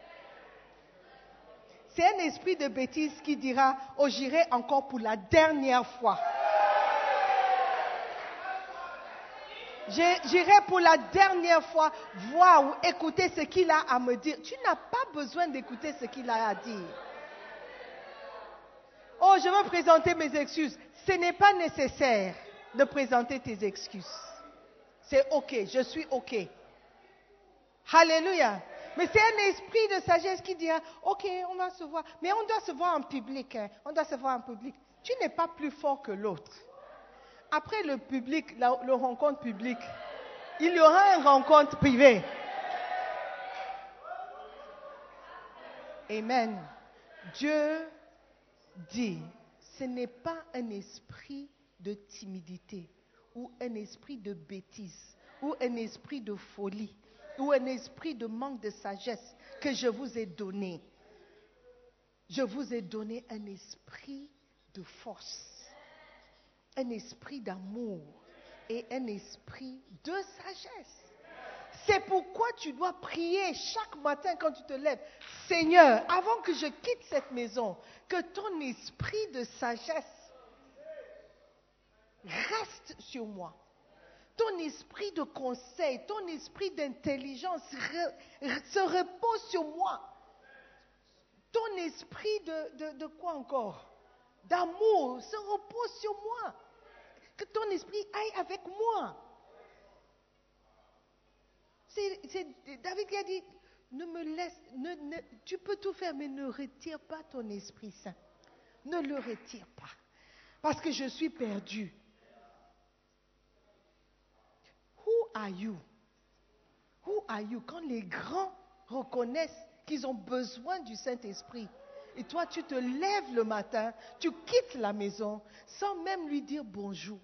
C'est un esprit de bêtise qui dira, oh, j'irai encore pour la dernière fois. J'irai pour la dernière fois voir ou écouter ce qu'il a à me dire. Tu n'as pas besoin d'écouter ce qu'il a à dire. Oh, je veux présenter mes excuses. Ce n'est pas nécessaire de présenter tes excuses. C'est OK, je suis OK. Alléluia. Mais c'est un esprit de sagesse qui dira, OK, on va se voir. Mais on doit se voir en public. Hein. On doit se voir en public. Tu n'es pas plus fort que l'autre. Après le public, la, le rencontre publique, il y aura une rencontre privée. Amen. Dieu dit, ce n'est pas un esprit de timidité ou un esprit de bêtise ou un esprit de folie ou un esprit de manque de sagesse que je vous ai donné. Je vous ai donné un esprit de force. un esprit d'amour et un esprit de sagesse. C'est pourquoi tu dois prier chaque matin quand tu te lèves. Seigneur, avant que je quitte cette maison, que ton esprit de sagesse reste sur moi. Ton esprit de conseil, ton esprit d'intelligence re, se repose sur moi. Ton esprit de, de, de quoi encore? D'amour se repose sur moi. Que ton esprit aille avec moi. C'est, c'est David qui a dit, ne me laisse, ne, ne, tu peux tout faire, mais ne retire pas ton Esprit Saint. Ne le retire pas. Parce que je suis perdu. Who are you? Who are you? Quand les grands reconnaissent qu'ils ont besoin du Saint-Esprit, et toi tu te lèves le matin, tu quittes la maison sans même lui dire bonjour.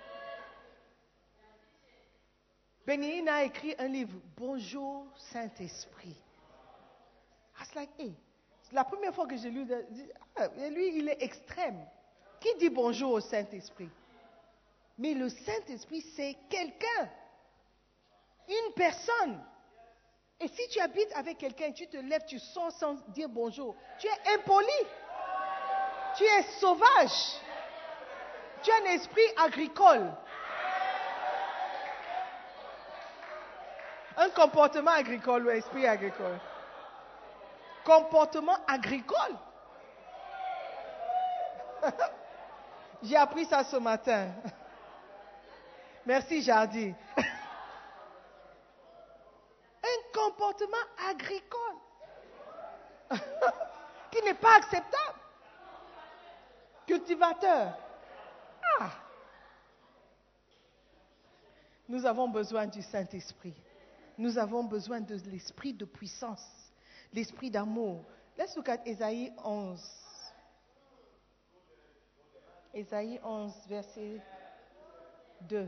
Benny a écrit un livre, Bonjour Saint-Esprit. I was like, hey, c'est la première fois que j'ai lu, ah, lui il est extrême. Qui dit bonjour au Saint-Esprit? Mais le Saint-Esprit c'est quelqu'un, une personne. Et si tu habites avec quelqu'un, tu te lèves, tu sors sans dire bonjour, tu es impoli, tu es sauvage, tu as un esprit agricole. Un comportement agricole ou esprit agricole? Comportement agricole. J'ai appris ça ce matin. Merci Jardy. Un comportement agricole qui n'est pas acceptable. Cultivateur. Ah. Nous avons besoin du Saint-Esprit. Nous avons besoin de l'esprit de puissance, l'esprit d'amour. Let's look at Ésaïe onze. Ésaïe onze, verset deux.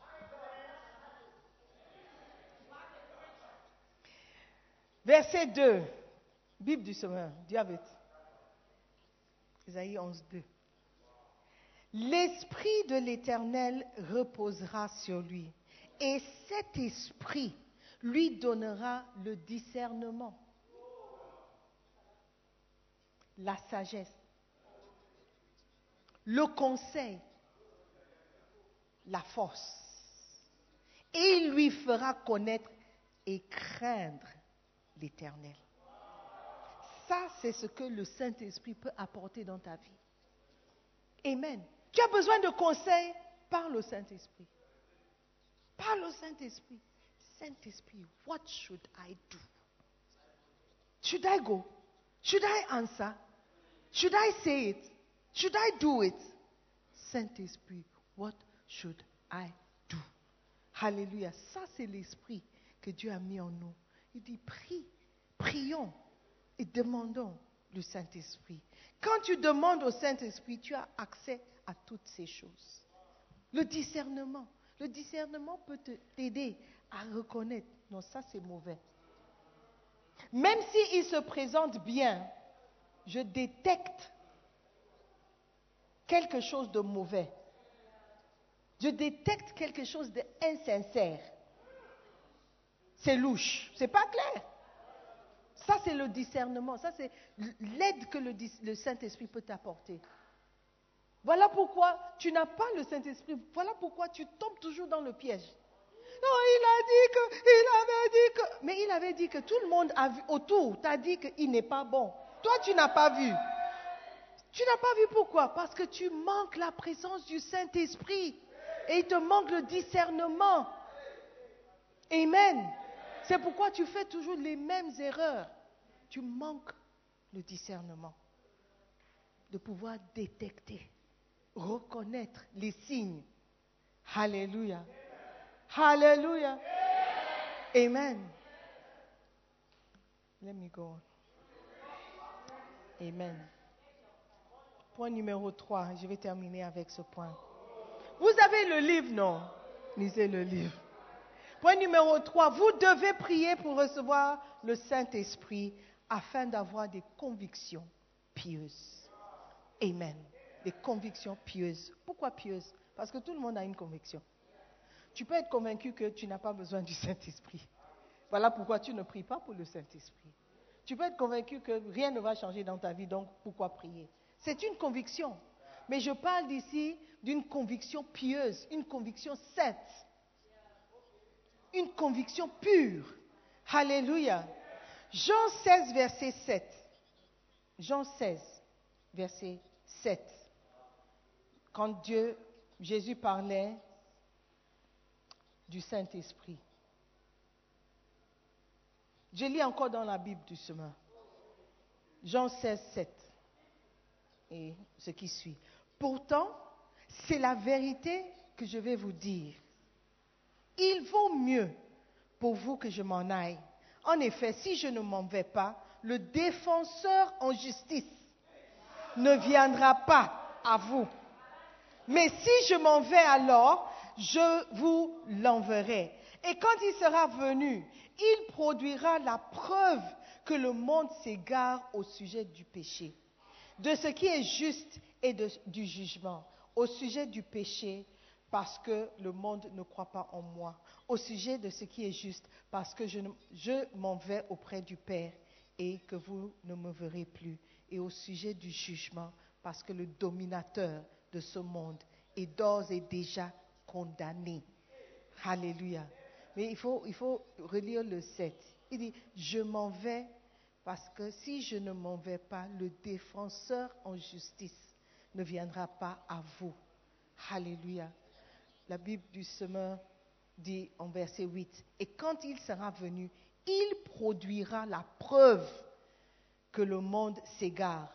Verset deux. Bible du Semeur, do you have it? Ésaïe onze, deux. L'esprit de l'Éternel reposera sur lui, et cet esprit lui donnera le discernement, la sagesse, le conseil, la force. Et il lui fera connaître et craindre l'Éternel. Ça, c'est ce que le Saint-Esprit peut apporter dans ta vie. Amen. Tu as besoin de conseils? Parle au Saint-Esprit. Parle au Saint-Esprit. Saint-Esprit, what should I do? Should I go? Should I answer? Should I say it? Should I do it? Saint-Esprit, what should I do? Alléluia. Ça, c'est l'esprit que Dieu a mis en nous. Il dit, prie, prions et demandons le Saint-Esprit. Quand tu demandes au Saint-Esprit, tu as accès à toutes ces choses. Le discernement. Le discernement peut te, t'aider à reconnaître, non, ça c'est mauvais. Même s'il se présente bien, je détecte quelque chose de mauvais. Je détecte quelque chose d'insincère. C'est louche, c'est pas clair. Ça c'est le discernement, ça c'est l'aide que le, le Saint-Esprit peut t'apporter. Voilà pourquoi tu n'as pas le Saint-Esprit, voilà pourquoi tu tombes toujours dans le piège. Non, il a dit que, il avait dit que, mais il avait dit que tout le monde a vu, autour t'a dit qu'il n'est pas bon. Toi, tu n'as pas vu. Tu n'as pas vu pourquoi? Parce que tu manques la présence du Saint-Esprit et il te manque le discernement. Amen. C'est pourquoi tu fais toujours les mêmes erreurs. Tu manques le discernement de pouvoir détecter, reconnaître les signes. Alléluia. Alléluia. Amen. Let me go on. Amen. Point numéro trois. Je vais terminer avec ce point. Vous avez le livre, non? Lisez le livre. Point numéro trois. Vous devez prier pour recevoir le Saint-Esprit afin d'avoir des convictions pieuses. Amen. Des convictions pieuses. Pourquoi pieuses? Parce que tout le monde a une conviction. Tu peux être convaincu que tu n'as pas besoin du Saint-Esprit. Voilà pourquoi tu ne pries pas pour le Saint-Esprit. Tu peux être convaincu que rien ne va changer dans ta vie, donc pourquoi prier? C'est une conviction. Mais je parle ici d'une conviction pieuse, une conviction sainte, une conviction pure. Alléluia. Jean seize, verset sept. Jean seize, verset sept. Quand Dieu, Jésus parlait du Saint-Esprit. Je lis encore dans la Bible du chemin. Jean seize, sept. Et ce qui suit. Pourtant, c'est la vérité que je vais vous dire. Il vaut mieux pour vous que je m'en aille. En effet, si je ne m'en vais pas, le défenseur en justice ne viendra pas à vous. Mais si je m'en vais alors, je vous l'enverrai. Et quand il sera venu, il produira la preuve que le monde s'égare au sujet du péché, de ce qui est juste et de, du jugement, au sujet du péché, parce que le monde ne croit pas en moi, au sujet de ce qui est juste, parce que je, je m'en vais auprès du Père et que vous ne me verrez plus, et au sujet du jugement, parce que le dominateur de ce monde est d'ores et déjà condamné. Alléluia. Mais il faut, il faut relire le sept. Il dit, je m'en vais parce que si je ne m'en vais pas, le défenseur en justice ne viendra pas à vous. Alléluia. La Bible du semeur dit en verset huit, et quand il sera venu, il produira la preuve que le monde s'égare.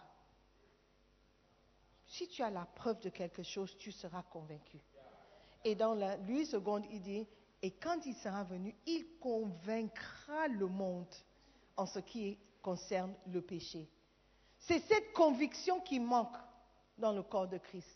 Si tu as la preuve de quelque chose, tu seras convaincu. Et dans la lui seconde, il dit, et quand il sera venu, il convaincra le monde en ce qui concerne le péché. C'est cette conviction qui manque dans le corps de Christ.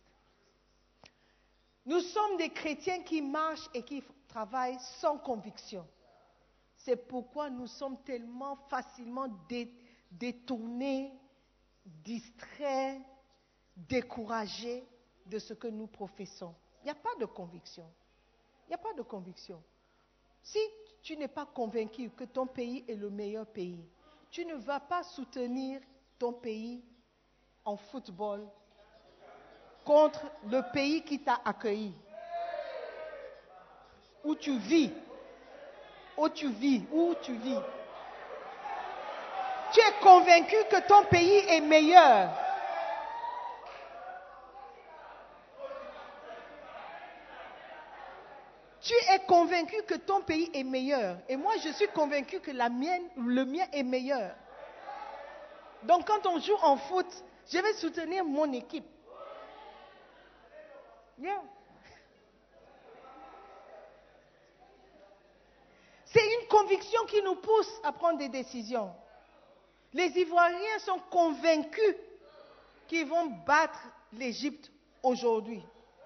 Nous sommes des chrétiens qui marchent et qui travaillent sans conviction. C'est pourquoi nous sommes tellement facilement dé- détournés, distraits, découragés de ce que nous professons. Il n'y a pas de conviction. Il n'y a pas de conviction. Si tu n'es pas convaincu que ton pays est le meilleur pays, tu ne vas pas soutenir ton pays en football contre le pays qui t'a accueilli. Où tu vis. Où tu vis. Où tu vis. Tu es convaincu que ton pays est meilleur. Tu es convaincu que ton pays est meilleur. Et moi, je suis convaincu que la mienne, le mien est meilleur. Donc, quand on joue en foot, je vais soutenir mon équipe. Yeah. C'est une conviction qui nous pousse à prendre des décisions. Les Ivoiriens sont convaincus qu'ils vont battre l'Égypte aujourd'hui.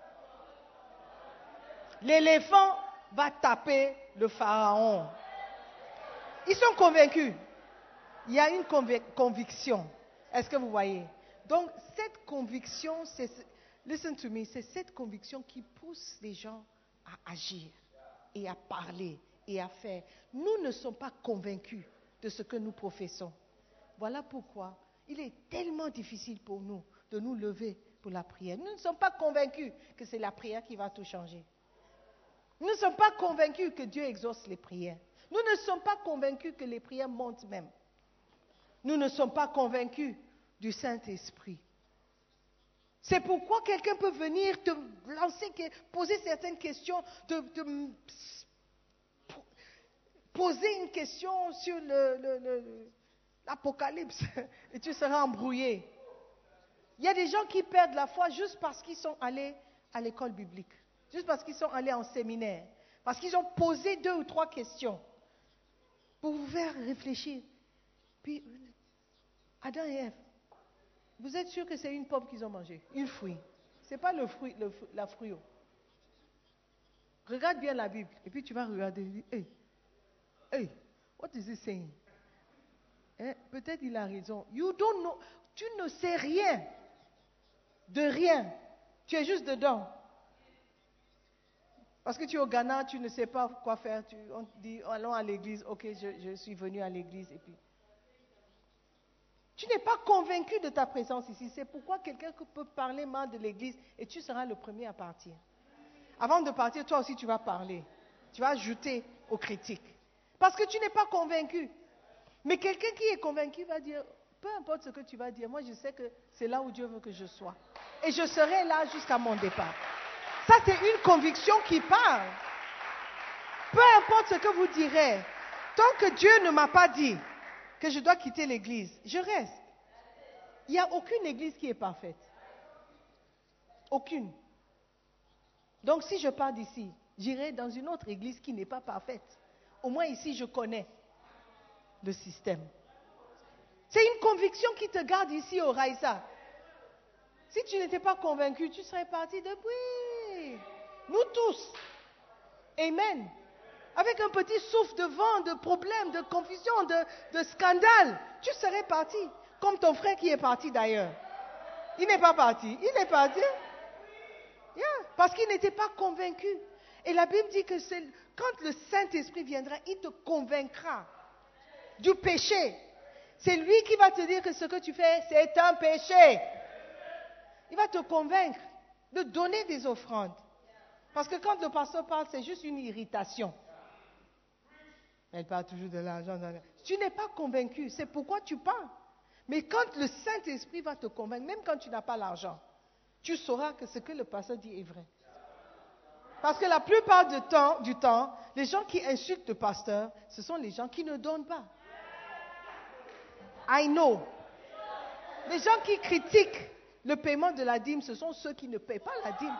L'éléphant va taper le pharaon. Ils sont convaincus. Il y a une conv- conviction. Est-ce que vous voyez? Donc, cette conviction, c'est, listen to me, c'est cette conviction qui pousse les gens à agir et à parler et à faire. Nous ne sommes pas convaincus de ce que nous professons. Voilà pourquoi il est tellement difficile pour nous de nous lever pour la prière. Nous ne sommes pas convaincus que c'est la prière qui va tout changer. Nous ne sommes pas convaincus que Dieu exauce les prières. Nous ne sommes pas convaincus que les prières montent même. Nous ne sommes pas convaincus du Saint-Esprit. C'est pourquoi quelqu'un peut venir te lancer, poser certaines questions, te, te poser une question sur le, le, le, l'Apocalypse et tu seras embrouillé. Il y a des gens qui perdent la foi juste parce qu'ils sont allés à l'école biblique. Juste parce qu'ils sont allés en séminaire. Parce qu'ils ont posé deux ou trois questions pour vous faire réfléchir. Puis, Adam et Ève, vous êtes sûr que c'est une pomme qu'ils ont mangée? Une fruit. Ce n'est pas le fruit, le, la fruit. Regarde bien la Bible. Et puis tu vas regarder. Hey, hey, what is he saying? Eh, peut-être il a raison. You don't know. Tu ne sais rien. De rien. Tu es juste dedans. Parce que tu es au Ghana, tu ne sais pas quoi faire. Tu, on te dit, allons à l'église. Ok, je, je suis venu à l'église. Et puis, tu n'es pas convaincu de ta présence ici. C'est pourquoi quelqu'un peut parler mal de l'église et tu seras le premier à partir. Avant de partir, toi aussi, tu vas parler. Tu vas ajouter aux critiques. Parce que tu n'es pas convaincu. Mais quelqu'un qui est convaincu va dire, peu importe ce que tu vas dire, moi je sais que c'est là où Dieu veut que je sois. Et je serai là jusqu'à mon départ. Ça, c'est une conviction qui parle. Peu importe ce que vous direz, tant que Dieu ne m'a pas dit que je dois quitter l'église, je reste. Il n'y a aucune église qui est parfaite. Aucune. Donc si je pars d'ici, j'irai dans une autre église qui n'est pas parfaite. Au moins ici, je connais le système. C'est une conviction qui te garde ici au Raïsa. Si tu n'étais pas convaincu, tu serais parti depuis. Nous tous. Amen. Avec un petit souffle de vent, de problèmes, de confusion, de, de scandale, tu serais parti. Comme ton frère qui est parti d'ailleurs. Il n'est pas parti. Il est parti. Yeah, parce qu'il n'était pas convaincu. Et la Bible dit que c'est, quand le Saint-Esprit viendra, il te convaincra du péché. C'est lui qui va te dire que ce que tu fais, c'est un péché. Il va te convaincre de donner des offrandes. Parce que quand le pasteur parle, c'est juste une irritation. Elle parle toujours de l'argent. Tu n'es pas convaincu, c'est pourquoi tu parles. Mais quand le Saint-Esprit va te convaincre, même quand tu n'as pas l'argent, tu sauras que ce que le pasteur dit est vrai. Parce que la plupart du temps, du temps, les gens qui insultent le pasteur, ce sont les gens qui ne donnent pas. I know. Les gens qui critiquent le paiement de la dîme, ce sont ceux qui ne paient pas la dîme.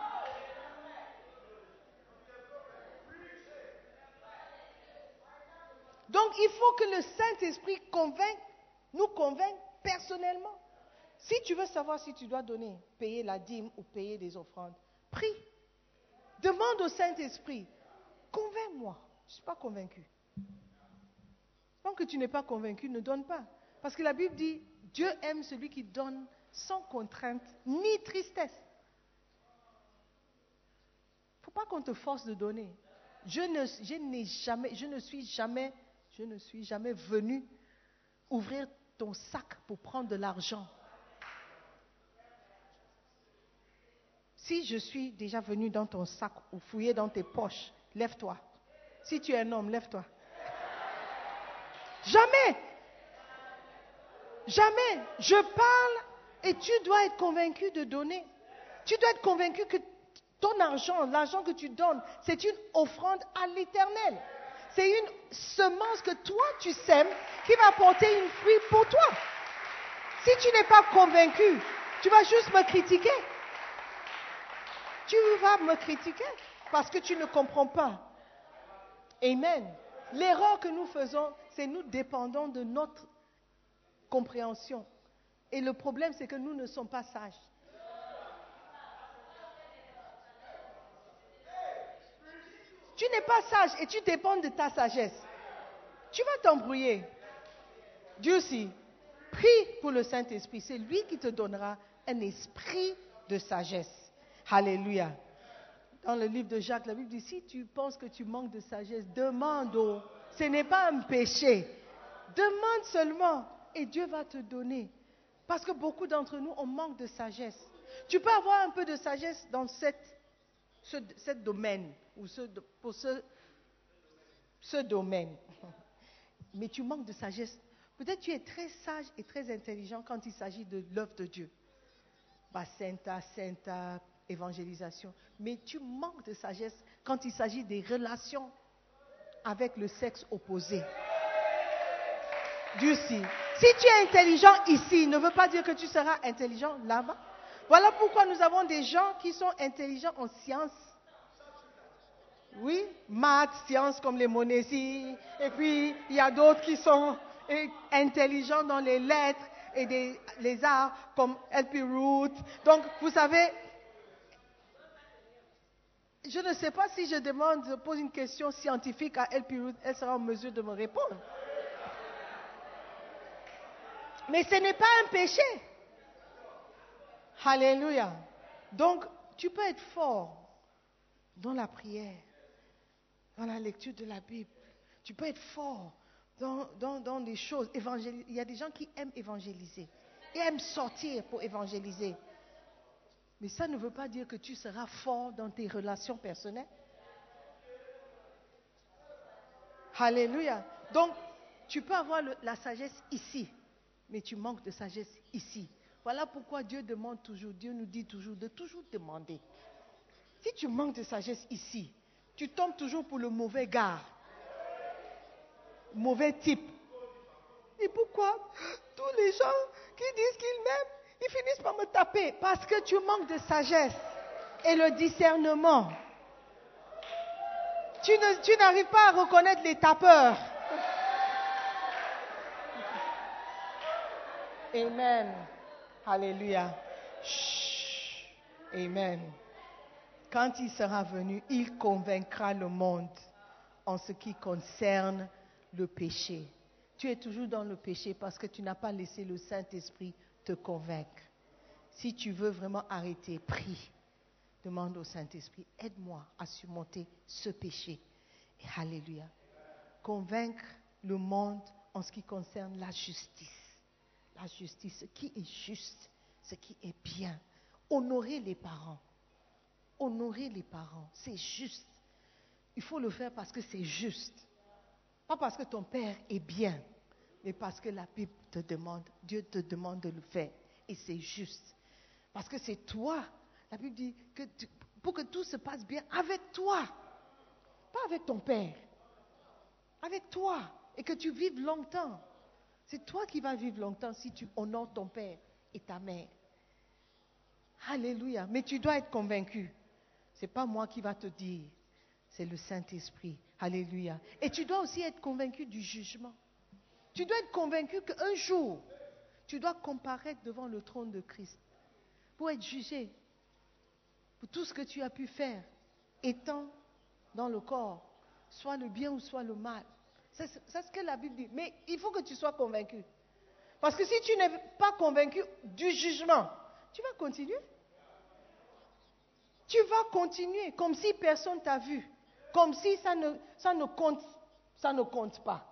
Donc, il faut que le Saint-Esprit convainque, nous convainque personnellement. Si tu veux savoir si tu dois donner, payer la dîme ou payer des offrandes, prie. Demande au Saint-Esprit, convainc-moi. Je ne suis pas convaincu. Tant que tu n'es pas convaincu, ne donne pas. Parce que la Bible dit, Dieu aime celui qui donne sans contrainte ni tristesse. Il ne faut pas qu'on te force de donner. Je ne, je n'ai jamais, je ne suis jamais, je ne suis jamais venu ouvrir ton sac pour prendre de l'argent. Si je suis déjà venu dans ton sac ou fouillé dans tes poches, lève-toi. Si tu es un homme, lève-toi. Jamais. Jamais. Je parle et tu dois être convaincu de donner. Tu dois être convaincu que ton argent, l'argent que tu donnes, c'est une offrande à l'Éternel. C'est une semence que toi tu sèmes qui va porter une fruit pour toi. Si tu n'es pas convaincu, tu vas juste me critiquer. Tu vas me critiquer parce que tu ne comprends pas. Amen. L'erreur que nous faisons, c'est nous dépendons de notre compréhension. Et le problème, c'est que nous ne sommes pas sages. Tu n'es pas sage et tu dépends de ta sagesse. Tu vas t'embrouiller. Dieu aussi, prie pour le Saint-Esprit. C'est lui qui te donnera un esprit de sagesse. Alléluia. Dans le livre de Jacques, la Bible dit, si tu penses que tu manques de sagesse, demande. Oh, ce n'est pas un péché. Demande seulement et Dieu va te donner. Parce que beaucoup d'entre nous, on manque de sagesse. Tu peux avoir un peu de sagesse dans cette, ce, cette domaine, ou ce, pour ce, ce domaine. Mais tu manques de sagesse. Peut-être tu es très sage et très intelligent quand il s'agit de l'œuvre de Dieu. Bacenta, Sainta, évangélisation. Mais tu manques de sagesse quand il s'agit des relations avec le sexe opposé. Dieu si. Si tu es intelligent ici, ne veut pas dire que tu seras intelligent là-bas. Voilà pourquoi nous avons des gens qui sont intelligents en sciences. Oui, maths, sciences comme les monésies. Et puis, il y a d'autres qui sont intelligents dans les lettres et des, les arts comme L P Root. Donc, vous savez, je ne sais pas si je demande, je pose une question scientifique à L P Root, elle sera en mesure de me répondre. Mais ce n'est pas un péché. Alléluia. Donc, tu peux être fort dans la prière. dans la lecture de la Bible. Tu peux être fort dans, dans, dans des choses. Évangél- Il y a des gens qui aiment évangéliser. Ils aiment sortir pour évangéliser. Mais ça ne veut pas dire que tu seras fort dans tes relations personnelles. Alléluia. Donc, tu peux avoir le, la sagesse ici, mais tu manques de sagesse ici. Voilà pourquoi Dieu demande toujours, Dieu nous dit toujours de toujours demander. Si tu manques de sagesse ici, tu tombes toujours pour le mauvais gars, mauvais type. Et pourquoi tous les gens qui disent qu'ils m'aiment, ils finissent par me taper? Parce que tu manques de sagesse et le discernement. Tu, ne, tu n'arrives pas à reconnaître les tapeurs. Amen. Alléluia. Chut. Amen. Quand il sera venu, il convaincra le monde en ce qui concerne le péché. Tu es toujours dans le péché parce que tu n'as pas laissé le Saint-Esprit te convaincre. Si tu veux vraiment arrêter, prie. Demande au Saint-Esprit, aide-moi à surmonter ce péché. Et alléluia. Convaincre le monde en ce qui concerne la justice. La justice, ce qui est juste, ce qui est bien. Honorer les parents. Honorer les parents, c'est juste. Il faut le faire parce que c'est juste. Pas parce que ton père est bien, mais parce que la Bible te demande, Dieu te demande de le faire. Et c'est juste. Parce que c'est toi. La Bible dit que tu, pour que tout se passe bien avec toi. Pas avec ton père. Avec toi. Et que tu vives longtemps. C'est toi qui vas vivre longtemps si tu honores ton père et ta mère. Alléluia. Mais tu dois être convaincu. Ce n'est pas moi qui va te dire. C'est le Saint-Esprit. Alléluia. Et tu dois aussi être convaincu du jugement. Tu dois être convaincu qu'un jour, tu dois comparaître devant le trône de Christ pour être jugé pour tout ce que tu as pu faire étant dans le corps, soit le bien ou soit le mal. C'est, c'est ce que la Bible dit. Mais il faut que tu sois convaincu. Parce que si tu n'es pas convaincu du jugement, tu vas continuer. Tu vas continuer comme si personne t'a vu. Comme si ça ne, ça ne compte, ça ne compte pas.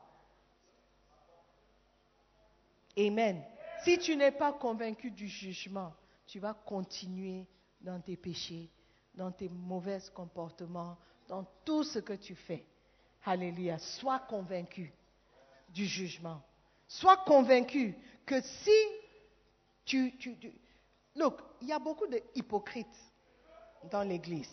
Amen. Si tu n'es pas convaincu du jugement, tu vas continuer dans tes péchés, dans tes mauvais comportements, dans tout ce que tu fais. Alléluia. Sois convaincu du jugement. Sois convaincu que si tu... tu, tu look, il y a beaucoup d'hypocrites dans l'église.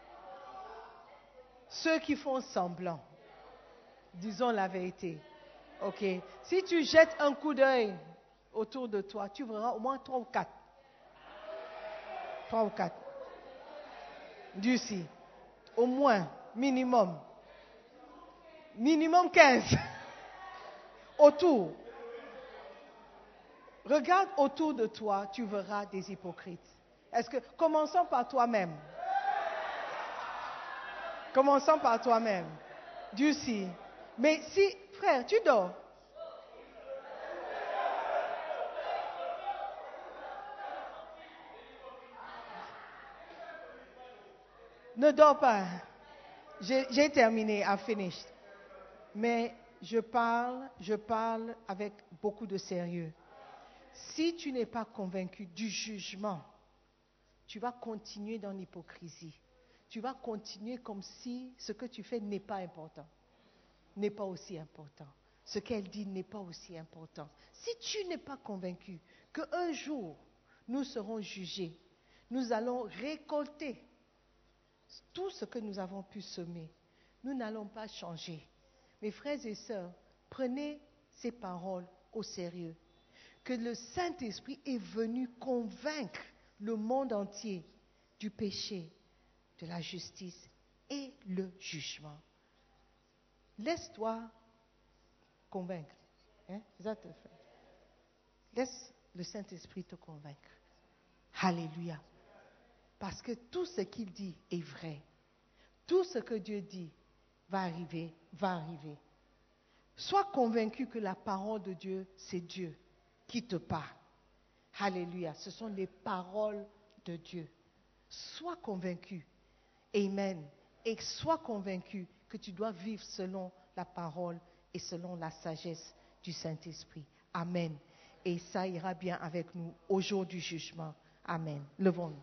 Ceux qui font semblant. Disons la vérité. Ok. Si tu jettes un coup d'œil autour de toi, tu verras au moins trois ou quatre. Trois ou quatre. D'ici. Au moins, minimum. Minimum quinze. Autour. Regarde autour de toi, tu verras des hypocrites. Est-ce que, commençons par toi-même. Commençons par toi-même. Dieu si. Mais si, frère, tu dors. Ne dors pas. J'ai, j'ai terminé, I finished. Mais je parle, je parle avec beaucoup de sérieux. Si tu n'es pas convaincu du jugement, tu vas continuer dans l'hypocrisie. Tu vas continuer comme si ce que tu fais n'est pas important. N'est pas aussi important. Ce qu'elle dit n'est pas aussi important. Si tu n'es pas convaincu qu'un jour, nous serons jugés, nous allons récolter tout ce que nous avons pu semer, nous n'allons pas changer. Mes frères et sœurs, prenez ces paroles au sérieux. Que le Saint-Esprit est venu convaincre le monde entier du péché, de la justice et le jugement. Laisse-toi convaincre. Hein? Laisse le Saint-Esprit te convaincre. Alléluia. Parce que tout ce qu'il dit est vrai. Tout ce que Dieu dit va arriver, va arriver. Sois convaincu que la parole de Dieu, c'est Dieu qui te parle. Alléluia. Ce sont les paroles de Dieu. Sois convaincu. Amen. Et sois convaincu que tu dois vivre selon la parole et selon la sagesse du Saint-Esprit. Amen. Et ça ira bien avec nous au jour du jugement. Amen. Levons-nous.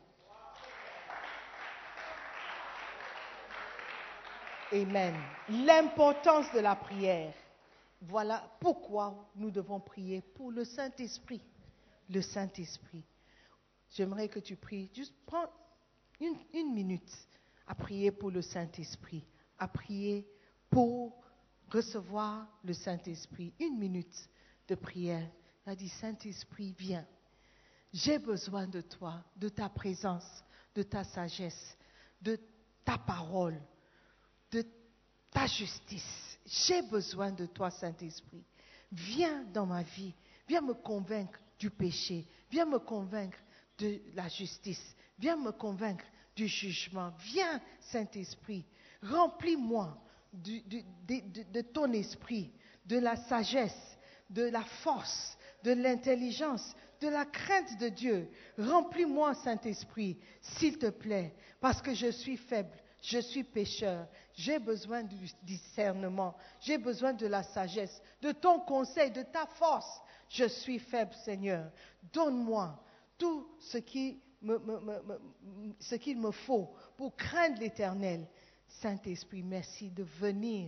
Amen. L'importance de la prière. Voilà pourquoi nous devons prier pour le Saint-Esprit. Le Saint-Esprit. J'aimerais que tu pries. Juste prends une, une minute à prier pour le Saint-Esprit. À prier pour recevoir le Saint-Esprit. Une minute de prière. Il a dit, Saint-Esprit, viens. J'ai besoin de toi, de ta présence, de ta sagesse, de ta parole, de ta justice. J'ai besoin de toi, Saint-Esprit. Viens dans ma vie. Viens me convaincre du péché. Viens me convaincre de la justice. Viens me convaincre du jugement. Viens, Saint-Esprit. Remplis-moi du, du, de, de, de ton esprit, de la sagesse, de la force, de l'intelligence, de la crainte de Dieu. Remplis-moi, Saint-Esprit, s'il te plaît, parce que je suis faible, je suis pécheur, j'ai besoin du discernement, j'ai besoin de la sagesse, de ton conseil, de ta force. Je suis faible, Seigneur. Donne-moi tout ce qui me, me, me, me, ce qu'il me faut pour craindre l'Éternel. Saint-Esprit, merci de venir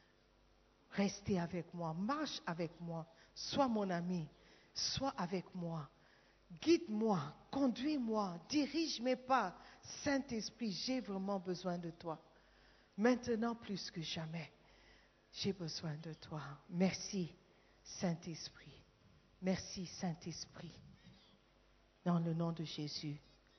rester avec moi, marche avec moi, sois mon ami, sois avec moi, guide-moi, conduis-moi, dirige mes pas. Saint-Esprit, j'ai vraiment besoin de toi. Maintenant plus que jamais, j'ai besoin de toi. Merci, Saint-Esprit. Merci, Saint-Esprit. Dans le nom de Jésus.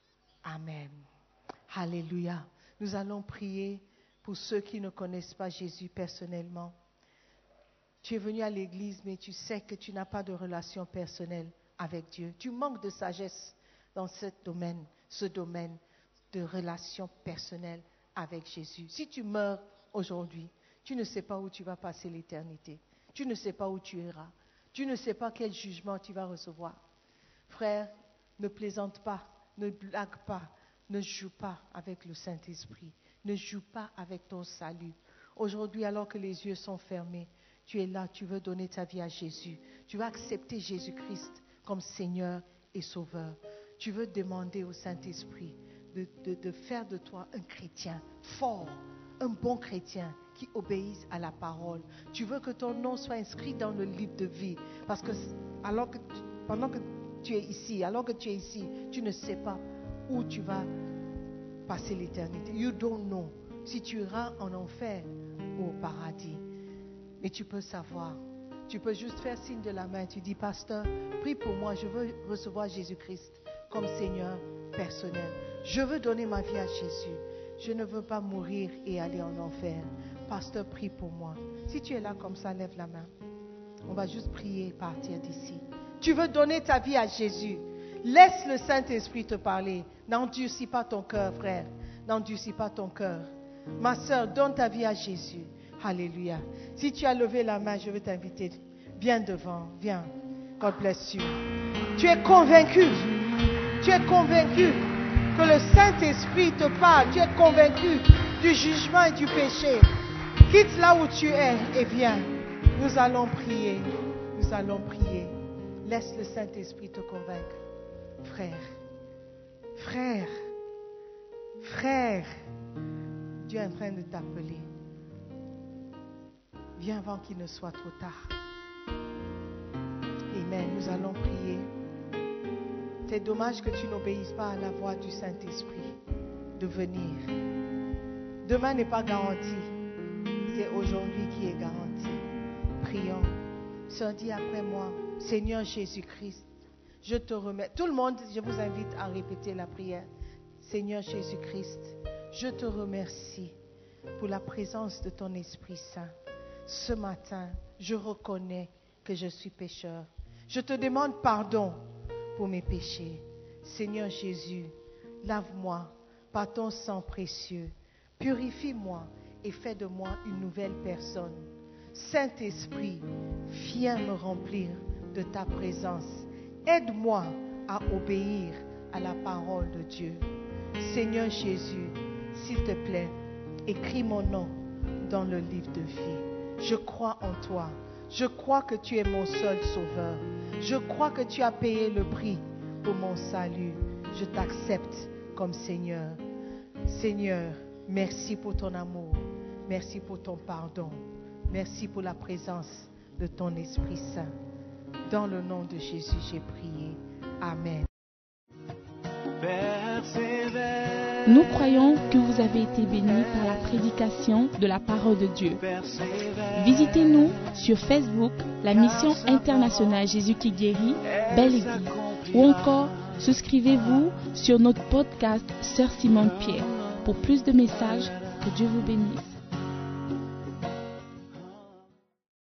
Amen. Alléluia. Nous allons prier pour ceux qui ne connaissent pas Jésus personnellement. Tu es venu à l'église, mais tu sais que tu n'as pas de relation personnelle avec Dieu. Tu manques de sagesse dans ce domaine, ce domaine de relation personnelle avec Jésus. Si tu meurs aujourd'hui, tu ne sais pas où tu vas passer l'éternité. Tu ne sais pas où tu iras. Tu ne sais pas quel jugement tu vas recevoir. Frère, ne plaisante pas, ne blague pas, ne joue pas avec le Saint-Esprit. Ne joue pas avec ton salut. Aujourd'hui, alors que les yeux sont fermés, tu es là, tu veux donner ta vie à Jésus. Tu veux accepter Jésus-Christ comme Seigneur et Sauveur. Tu veux demander au Saint-Esprit de, de, de faire de toi un chrétien fort, un bon chrétien qui obéisse à la parole. Tu veux que ton nom soit inscrit dans le livre de vie. Parce que, alors que tu, pendant que tu es ici, alors que tu es ici, tu ne sais pas où tu vas passer l'éternité. You don't know si tu iras en enfer ou au paradis. Mais tu peux savoir. Tu peux juste faire signe de la main. Tu dis, pasteur, prie pour moi. Je veux recevoir Jésus-Christ comme Seigneur personnel. Je veux donner ma vie à Jésus. Je ne veux pas mourir et aller en enfer. Pasteur, prie pour moi. Si tu es là comme ça, lève la main. On va juste prier et partir d'ici. Tu veux donner ta vie à Jésus. Laisse le Saint-Esprit te parler. N'endurcis pas ton cœur, frère. N'endurcis pas ton cœur. Ma soeur, donne ta vie à Jésus. Alléluia. Si tu as levé la main, je veux t'inviter. Viens devant. Viens. God bless you. Tu es convaincu. Tu es convaincu que le Saint-Esprit te parle. Tu es convaincu du jugement et du péché. Quitte là où tu es et viens. Nous allons prier. Nous allons prier. Laisse le Saint-Esprit te convaincre. Frère. Frère. Frère. Dieu est en train de t'appeler. Viens avant qu'il ne soit trop tard. Amen. Nous allons prier. C'est dommage que tu n'obéisses pas à la voix du Saint-Esprit de venir. Demain n'est pas garanti. C'est aujourd'hui qui est garanti. Prions. Sœur, dis après moi, Seigneur Jésus-Christ, je te remets. Tout le monde, je vous invite à répéter la prière. Seigneur Jésus-Christ, je te remercie pour la présence de ton Esprit Saint. Ce matin, je reconnais que je suis pécheur. Je te demande pardon pour mes péchés. Seigneur Jésus, lave-moi par ton sang précieux. Purifie-moi et fais de moi une nouvelle personne. Saint-Esprit, viens me remplir de ta présence. Aide-moi à obéir à la parole de Dieu. Seigneur Jésus, s'il te plaît, écris mon nom dans le livre de vie. Je crois en toi. Je crois que tu es mon seul sauveur. Je crois que tu as payé le prix pour mon salut. Je t'accepte comme Seigneur. Seigneur, merci pour ton amour. Merci pour ton pardon. Merci pour la présence de ton Esprit Saint. Dans le nom de Jésus, j'ai prié. Amen. Nous croyons que vous avez été bénis par la prédication de la parole de Dieu. Visitez-nous sur Facebook, la mission internationale Jésus qui guérit, Belle Église. Ou encore, souscrivez-vous sur notre podcast Sœur Simone Pierre. Pour plus de messages, que Dieu vous bénisse.